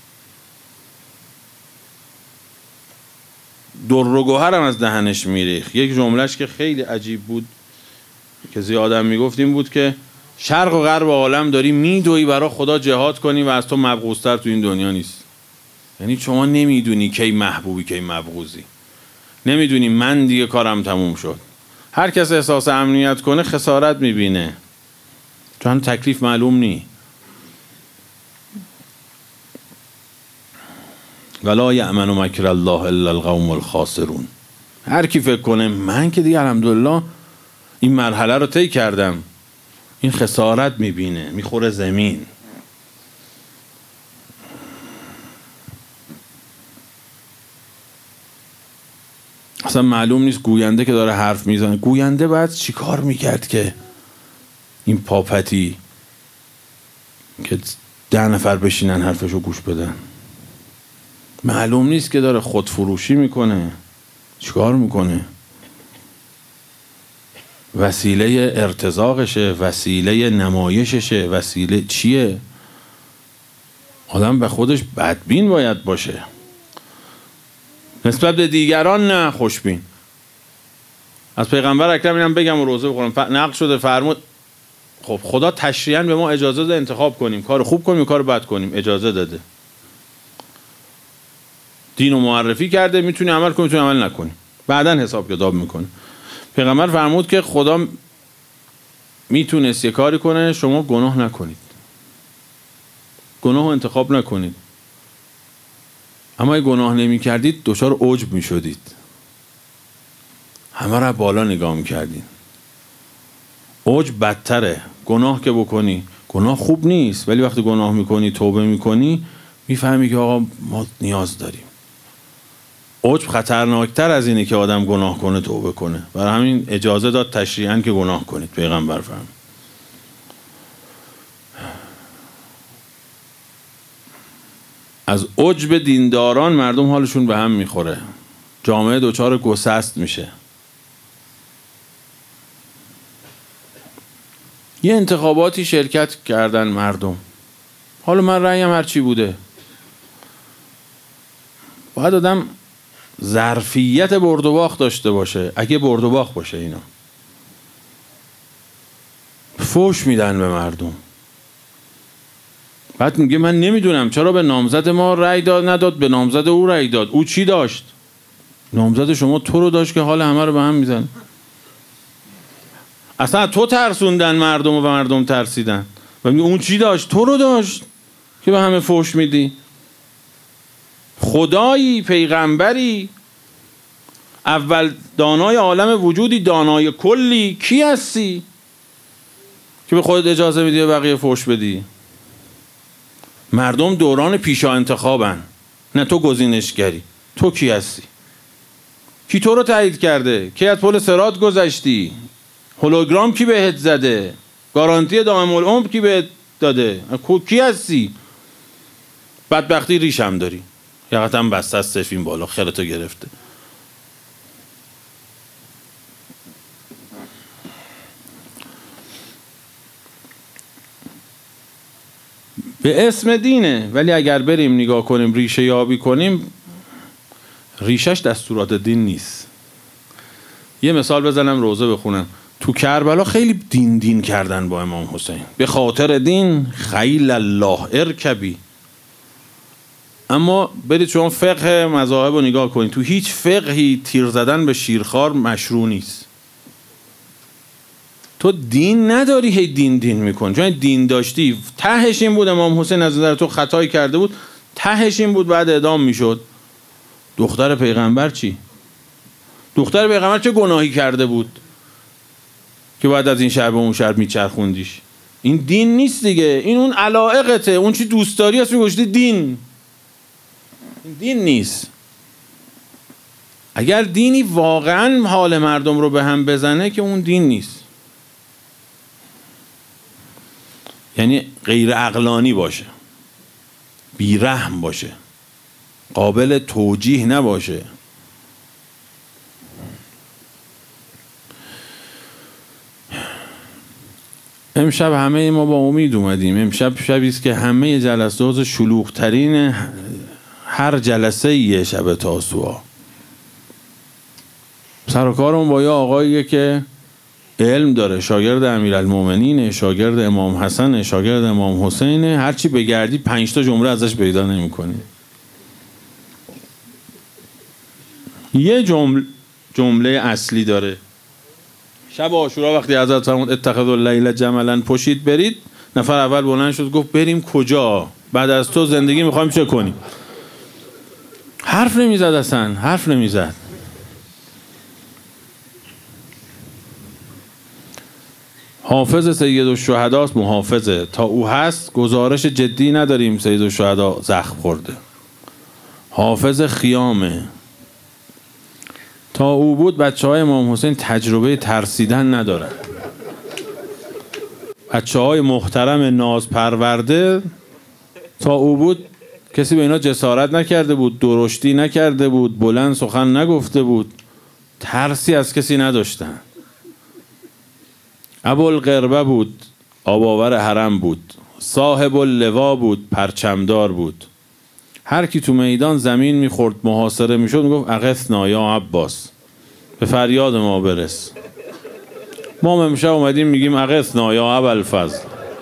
در و گوهر هم از دهنش میریخت. یک جملهش که خیلی عجیب بود که زیادم میگفت این بود که شرق و غرب عالم داری میدوی برای خدا جهاد کنی و از تو مبغوض‌تر تو این دنیا نیست. یعنی شما نمیدونی کی محبوبی کی مبغوضی، نمیدونی من دیگه کارم تموم شد. هر کس احساس امنیت کنه خسارت میبینه، چون تکلیف معلوم نی. ولا یأمن مکر الله الا القوم الخاسرون. هر کی فکر کنه من که دیگه الحمدلله این مرحله رو طی کردم، این خسارت میبینه، میخوره زمین. اصلا معلوم نیست گوینده که داره حرف میزنه، گوینده باید چی کار میکرد که این پاپتی که ده نفر بشینن حرفشو گوش بدن؟ معلوم نیست که داره خودفروشی میکنه، چی کار میکنه؟ وسیله ارتزاقشه، وسیله نمایششه، وسیله چیه؟ آدم به خودش بدبین باید باشه، نسبت به دیگران نه خوشبین. از پیغمبر اکرم اینم بگم و روزه بخورم، نقل شده فرمود خب خدا تشریعاً به ما اجازه داده انتخاب کنیم، کار خوب کنیم و کار بد کنیم، اجازه داده. دین رو معرفی کرده، میتونی عمل کنی میتونی عمل نکنی، بعداً حساب کتاب میکنه. پیغمبر فرمود که خدا میتونست یه کاری کنه شما گناه نکنید، گناه رو انتخاب نکنید، اما اگه گناه نمی کردید دچار عجب می شدید، همه را بالا نگاه می کردید. عجب بدتره. گناه که بکنی، گناه خوب نیست، ولی وقتی گناه میکنی توبه میکنی میفهمی که آقا ما نیاز داریم. عجب خطرناکتر از اینه که آدم گناه کنه توبه کنه، برای همین اجازه داد تشریعاً که گناه کنید. پیغمبر فرمود. از عجب دینداران مردم حالشون به هم میخوره، جامعه دچار گسست میشه. یه انتخاباتی شرکت کردن مردم، حالا من رأیم هر چی بوده، باید آدم ظرفیت برد و باخت داشته باشه. اگه برد و باخت باشه اینا فوش میدن به مردم، بعد میگه من نمیدونم چرا به نامزد ما رأی داد نداد، به نامزد او رأی داد، او چی داشت؟ نامزد شما تو رو داشت که حال همه رو به هم میزن. اصلا تو ترسوندن مردم و مردم ترسیدن. و میگه اون چی داشت؟ تو رو داشت که به همه فوش میدی. خدایی، پیغمبری، اول دانای عالم وجودی، دانای کلی، کی هستی که به خودت اجازه میدی و بقیه فوش بدی؟ مردم دوران پیشا انتخابن، نه تو گزینشگری. تو کی هستی؟ کی تو رو تایید کرده؟ کی از پل صراط گذشتی؟ هولوگرام کی بهت زده؟ گارانتی دائم العمر کی بهت داده؟ کی هستی؟ بدبختی ریشم داری، یقت هم بسته است، سفین بالا خیرتو گرفته. به اسم دینه، ولی اگر بریم نگاه کنیم ریشه یابی کنیم، ریشش دستورات دین نیست. یه مثال بزنم روزه بخونم. تو کربلا خیلی دین دین کردن با امام حسین، به خاطر دین خیل الله ارکبی. اما برید شما فقه مذاهب رو نگاه کنید، تو هیچ فقهی تیر زدن به شیرخوار مشروع نیست. تو دین نداری هی دین دین میکن، چون دین داشتی تهش این بود امام حسین از نظر تو خطایی کرده بود، تهش این بود بعد اعدام میشد. دختر پیغمبر چی؟ دختر پیغمبر چه گناهی کرده بود که بعد از این شهر به اون شهر میچرخوندیش؟ این دین نیست دیگه، این اون علایقته، اون چی دوست داری هست میگوشتی دین. این دین نیست. اگر دینی واقعا حال مردم رو به هم بزنه که اون دین نیست. یعنی غیر عقلانی باشه، بیرحم باشه، قابل توجیه نباشه. امشب همه ما با امید اومدیم. امشب شبی است که همه جلسات شلوغ ترین هر جلسه ایه شب تاسوعا. سر و کارمون با یه آقاییه که علم داره، شاگرد امیرالمومنینه، شاگرد امام حسن، شاگرد امام حسینه. هرچی بگردی پنج تا جمله ازش پیدا نمی‌کنی. یه جمله جمله اصلی داره. شب عاشورا وقتی حضرت فرمود اتخذوا اللیل جملا پشید برید، نفر اول بلند شد گفت بریم کجا؟ بعد از تو زندگی میخوایم چه کنیم؟ حرف نمیزد، اصلا حرف نمیزد. حافظ سید الشهدا است، محافظه. تا او هست گزارش جدی نداریم سید الشهدا زخم خورده. حافظ خیامه. تا او بود بچه های امام حسین تجربه ترسیدن ندارن. بچه های محترم ناز پرورده تا او بود کسی به اینا جسارت نکرده بود، درشتی نکرده بود، بلند سخن نگفته بود، ترسی از کسی نداشتن. ابوالقربه بود، آباور حرم بود، صاحب اللوا بود، پرچمدار بود. هر کی تو میدان زمین میخورد محاصره میشد میگفت اغثنا یا عباس، به فریاد ما برس. ما امشب اومدیم میگیم اغثنا یا ابوالفضل.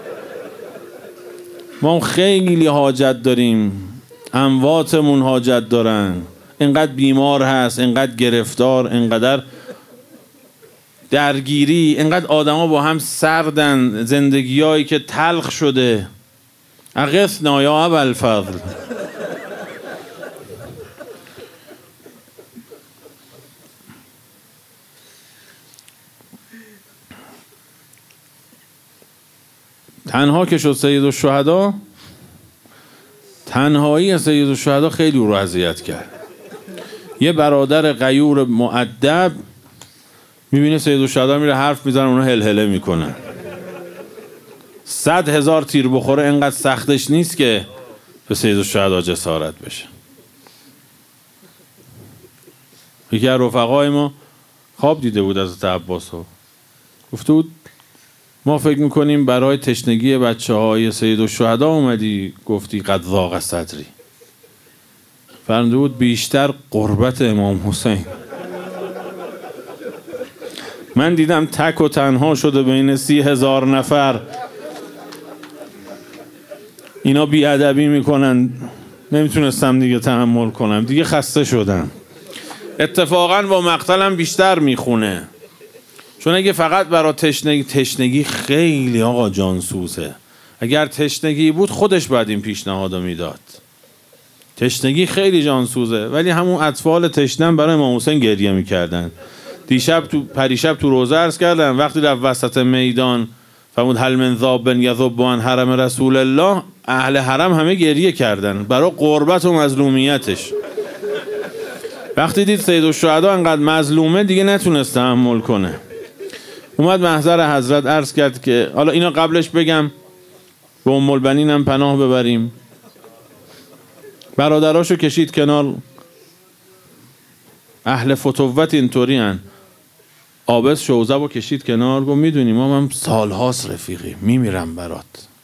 ما خیلی حاجت داریم، امواتمون حاجت دارن، اینقدر بیمار هست، اینقدر گرفتار، اینقدر درگیری، اینقدر آدما با هم سردن، زندگیایی که تلخ شده. اغثنا یا ابوالفضل. تنها که شد سید الشهدا، تنهایی سید الشهدا خیلی او رو اذیت کرد. یه برادر غیور مؤدب میبینه سید الشهدا میره حرف میزنه، اونا هلهله میکنن. صد هزار تیر بخوره اینقدر سختش نیست که به سید الشهدا جسارت بشه. یکی از رفقای ما خواب دیده بود از عباس ها، گفته بود ما فکر میکنیم برای تشنگی بچه های سید الشهدا اومدی گفتی قد ضاق صدری. فرموده بود بیشتر قربت امام حسین. من دیدم تک و تنها شده بین سی هزار نفر، اینا بیادبی میکنن، نمیتونستم دیگه تحمل کنم، دیگه خسته شدم. اتفاقا با مقتلم بیشتر میخونه، چون اگه فقط برای تشنگی تشنگی خیلی آقا جانسوزه. اگر تشنگی بود خودش باید این پیشنهادو میداد. تشنگی خیلی جانسوزه، ولی همون اطفال تشنه برای امام حسین گریه میکردن. دیشب تو پریشب تو روزه عرض کردم، وقتی رفت وسط میدان فرمود هل من ذاب یذب عن حرم رسول الله، اهل حرم همه گریه کردن برای قربت و مظلومیتش. وقتی دید سید الشهدا انقدر مظلومه دیگه نتونست تحمل کنه، اومد محضر حضرت عرض کرد که حالا اینا قبلش بگم به ام البنین هم پناه ببریم. برادراشو کشید کنار، اهل فتوت اینطوری هن. آبس شوزبو کشید کنار، گفت میدونی ما هم سالهاست رفیقی، میمیرم برات،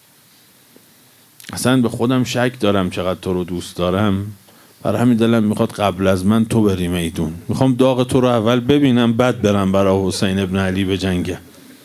اصلا به خودم شک دارم چقدر تو رو دوست دارم، برای همین دلم میخواد قبل از من تو بری میدون، میخوام داغ تو رو اول ببینم بعد برم برای حسین ابن علی به جنگه.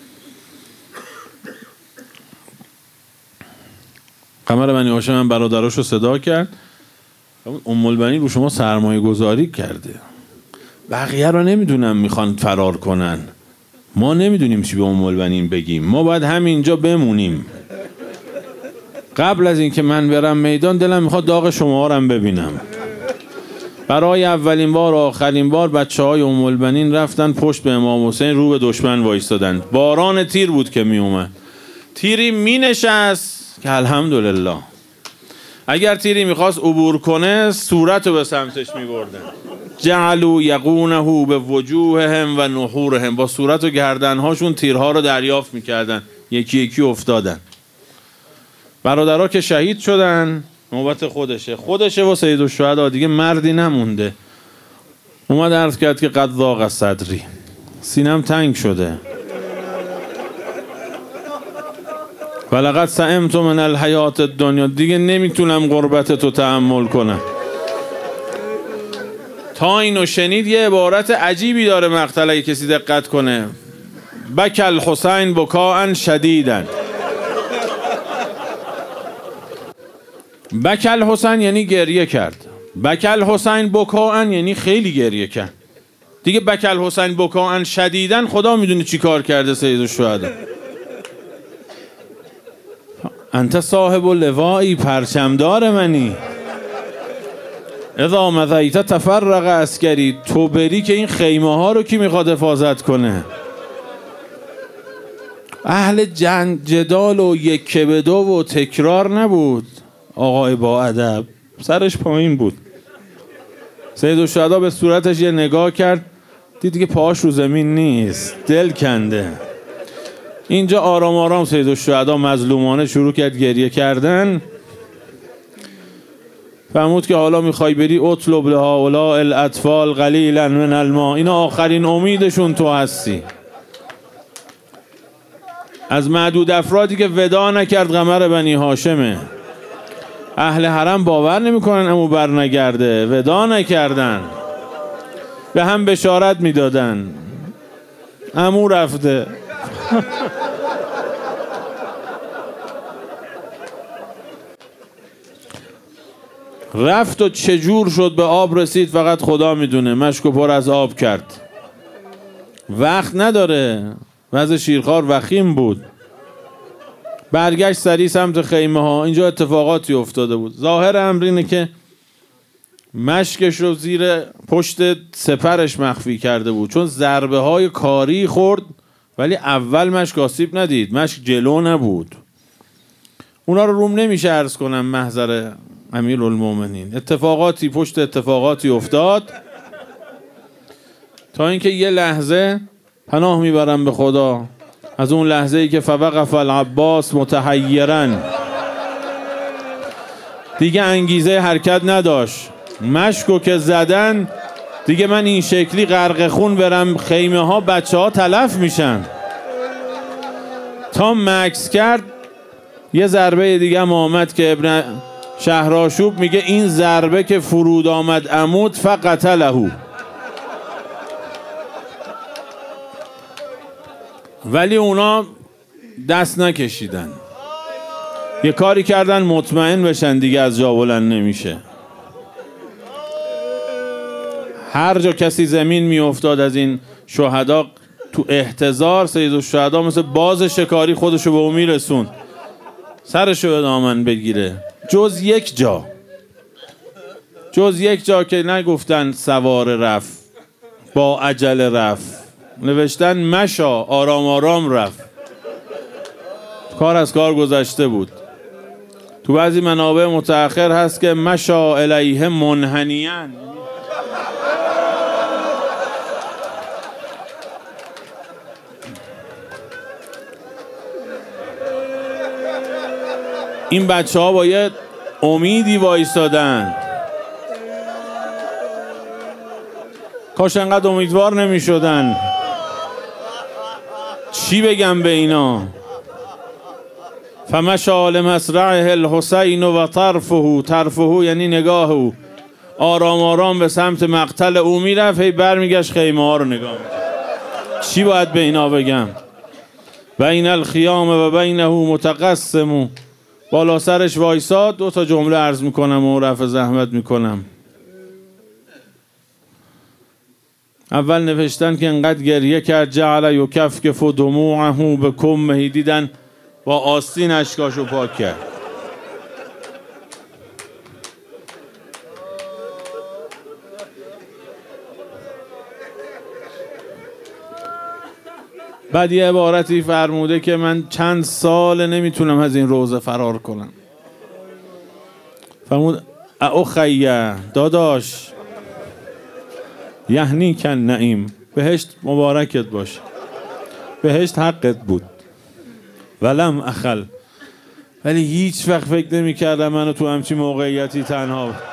قمر بنی هاشم من برادراشو صدا کرد، ام البنین رو شما سرمایه گذاری کرده، بقیه رو نمیدونم میخوان فرار کنن، ما نمیدونیم چی به ام البنین بگیم، ما باید همینجا بمونیم. قبل از این که من برم میدان دلم میخواد داغ شما رو هم ببینم. برای اولین بار و آخرین بار بچه های ام البنین رفتن پشت به امام حسین، رو به دشمن وایستادن. باران تیر بود که می اومد، تیری می نشست که الحمدلله، اگر تیری میخواست عبور کنه صورت رو به سمتش می بردن. جعلوا یقونه به وجوههم و نحورهم، با صورت و گردنهاشون تیرها رو دریافت میکردن، یکی یکی افتادن. برادرها که شهید شدن نوبت خودشه خودشه و سید الشهدا دیگه مردی نمونده. اومد عرض کرد که قد ضاق صدری، سینم تنگ شده. ولقد سئمت من الحیات الدنیا، دیگه نمیتونم غربت تو تحمل کنم. تا اینو شنید یه عبارت عجیبی داره مقتل، اگه کسی دقت کنه. بک الحسین بکاء شدیدا. بک الحسین یعنی گریه کرد، بک الحسین بکاء یعنی خیلی گریه کرد. دیگه بک الحسین بکاء شدیدا، خدا میدونه چی کار کرده سید الشهدا. انت صاحب لوایی، پرچمدار منی. اذا مضیت تفرق عسکری، تو بری که این خیمه ها رو کی میخواد حفاظت کنه؟ اهل جنگ جدال و یک به دو و تکرار نبود. آقای با ادب سرش پایین بود. سید الشهدا به صورتش یه نگاه کرد، دید که پاش رو زمین نیست، دل کنده. اینجا آرام آرام سید الشهدا مظلومانه شروع کرد گریه کردن. فرمود که حالا میخوای بری اطلب لهؤلاء الاطفال قلیلا من الماء، اینا آخرین امیدشون تو هستی. از معدود افرادی که ودا نکرد قمر بنی هاشمه. اهل حرم باور نمیکنن امو بر نگرده، ودا نکردن، به هم بشارت میدادن امو رفته. رفت و چجور شد به آب رسید فقط خدا میدونه. مشکو پر از آب کرد، وقت نداره، وضع شیرخوار وخیم بود. برگشت سریع سمت خیمه ها. اینجا اتفاقاتی افتاده بود. ظاهر امر اینه که مشکش رو زیر پشت سپرش مخفی کرده بود، چون ضربه های کاری خورد ولی اول مشک آسیب ندید، مشک جلو نبود. اونا رو روم نمیشه عرض کنم محضر امیرالمومنین. اتفاقاتی پشت اتفاقاتی افتاد تا اینکه یه لحظه پناه میبرم به خدا، از اون لحظه ای که فوقف العباس متحیرا، دیگه انگیزه حرکت نداشت. مشکو که زدن دیگه من این شکلی غرق خون برم خیمه ها بچه ها تلف میشن. تا مکس کرد یه ضربه دیگه هم آمد که ابن شهرآشوب میگه این ضربه که فرود آمد عمود فقتله، ولی اونا دست نکشیدن، یه کاری کردن مطمئن بشن دیگه از جا بلند نمیشه. هر جا کسی زمین میافتاد از این شهدا تو احتضار، سید الشهدا مثل باز شکاری خودشو به او میرسون، سرشو به دامن بگیره. جز یک جا، جز یک جا که نگفتن سوار رفت، با عجله رفت، نوشتن مشا آرام آرام رفت. کار از کار گذشته بود. تو بعضی منابع متأخر هست که مشا الیه منحنیان، این بچه ها با یه امیدی وایستادن. کاش انقدر امیدوار نمی شدن. چی بگم به اینا؟ فمشى لمصرعه الحسین و طرفه، طرفه یعنی نگاه او، آرام آرام به سمت مقتل او میرفت، هی برمیگشت خیمه ها رو نگاه میکرد. چی باید به اینا بگم؟ بین الخیام و بینه متقسم، بالا سرش وایساد. دو تا جمله عرض میکنم و رفع زحمت میکنم. اول نوشتن که انقدر گریه کرد جعل یکفکف دموعه بکمه، دیدن با آستین اشکاشو پاک کرد. بعد یه عبارتی فرموده که من چند سال نمیتونم از این روزه فرار کنم. فرمود اخیه داداش، یعنی کن نعیم، بهشت مبارکت باشه، بهشت حقت بود. ولم اخل، ولی هیچ وقت فکر نمی کردم منو تو همچین موقعیتی تنها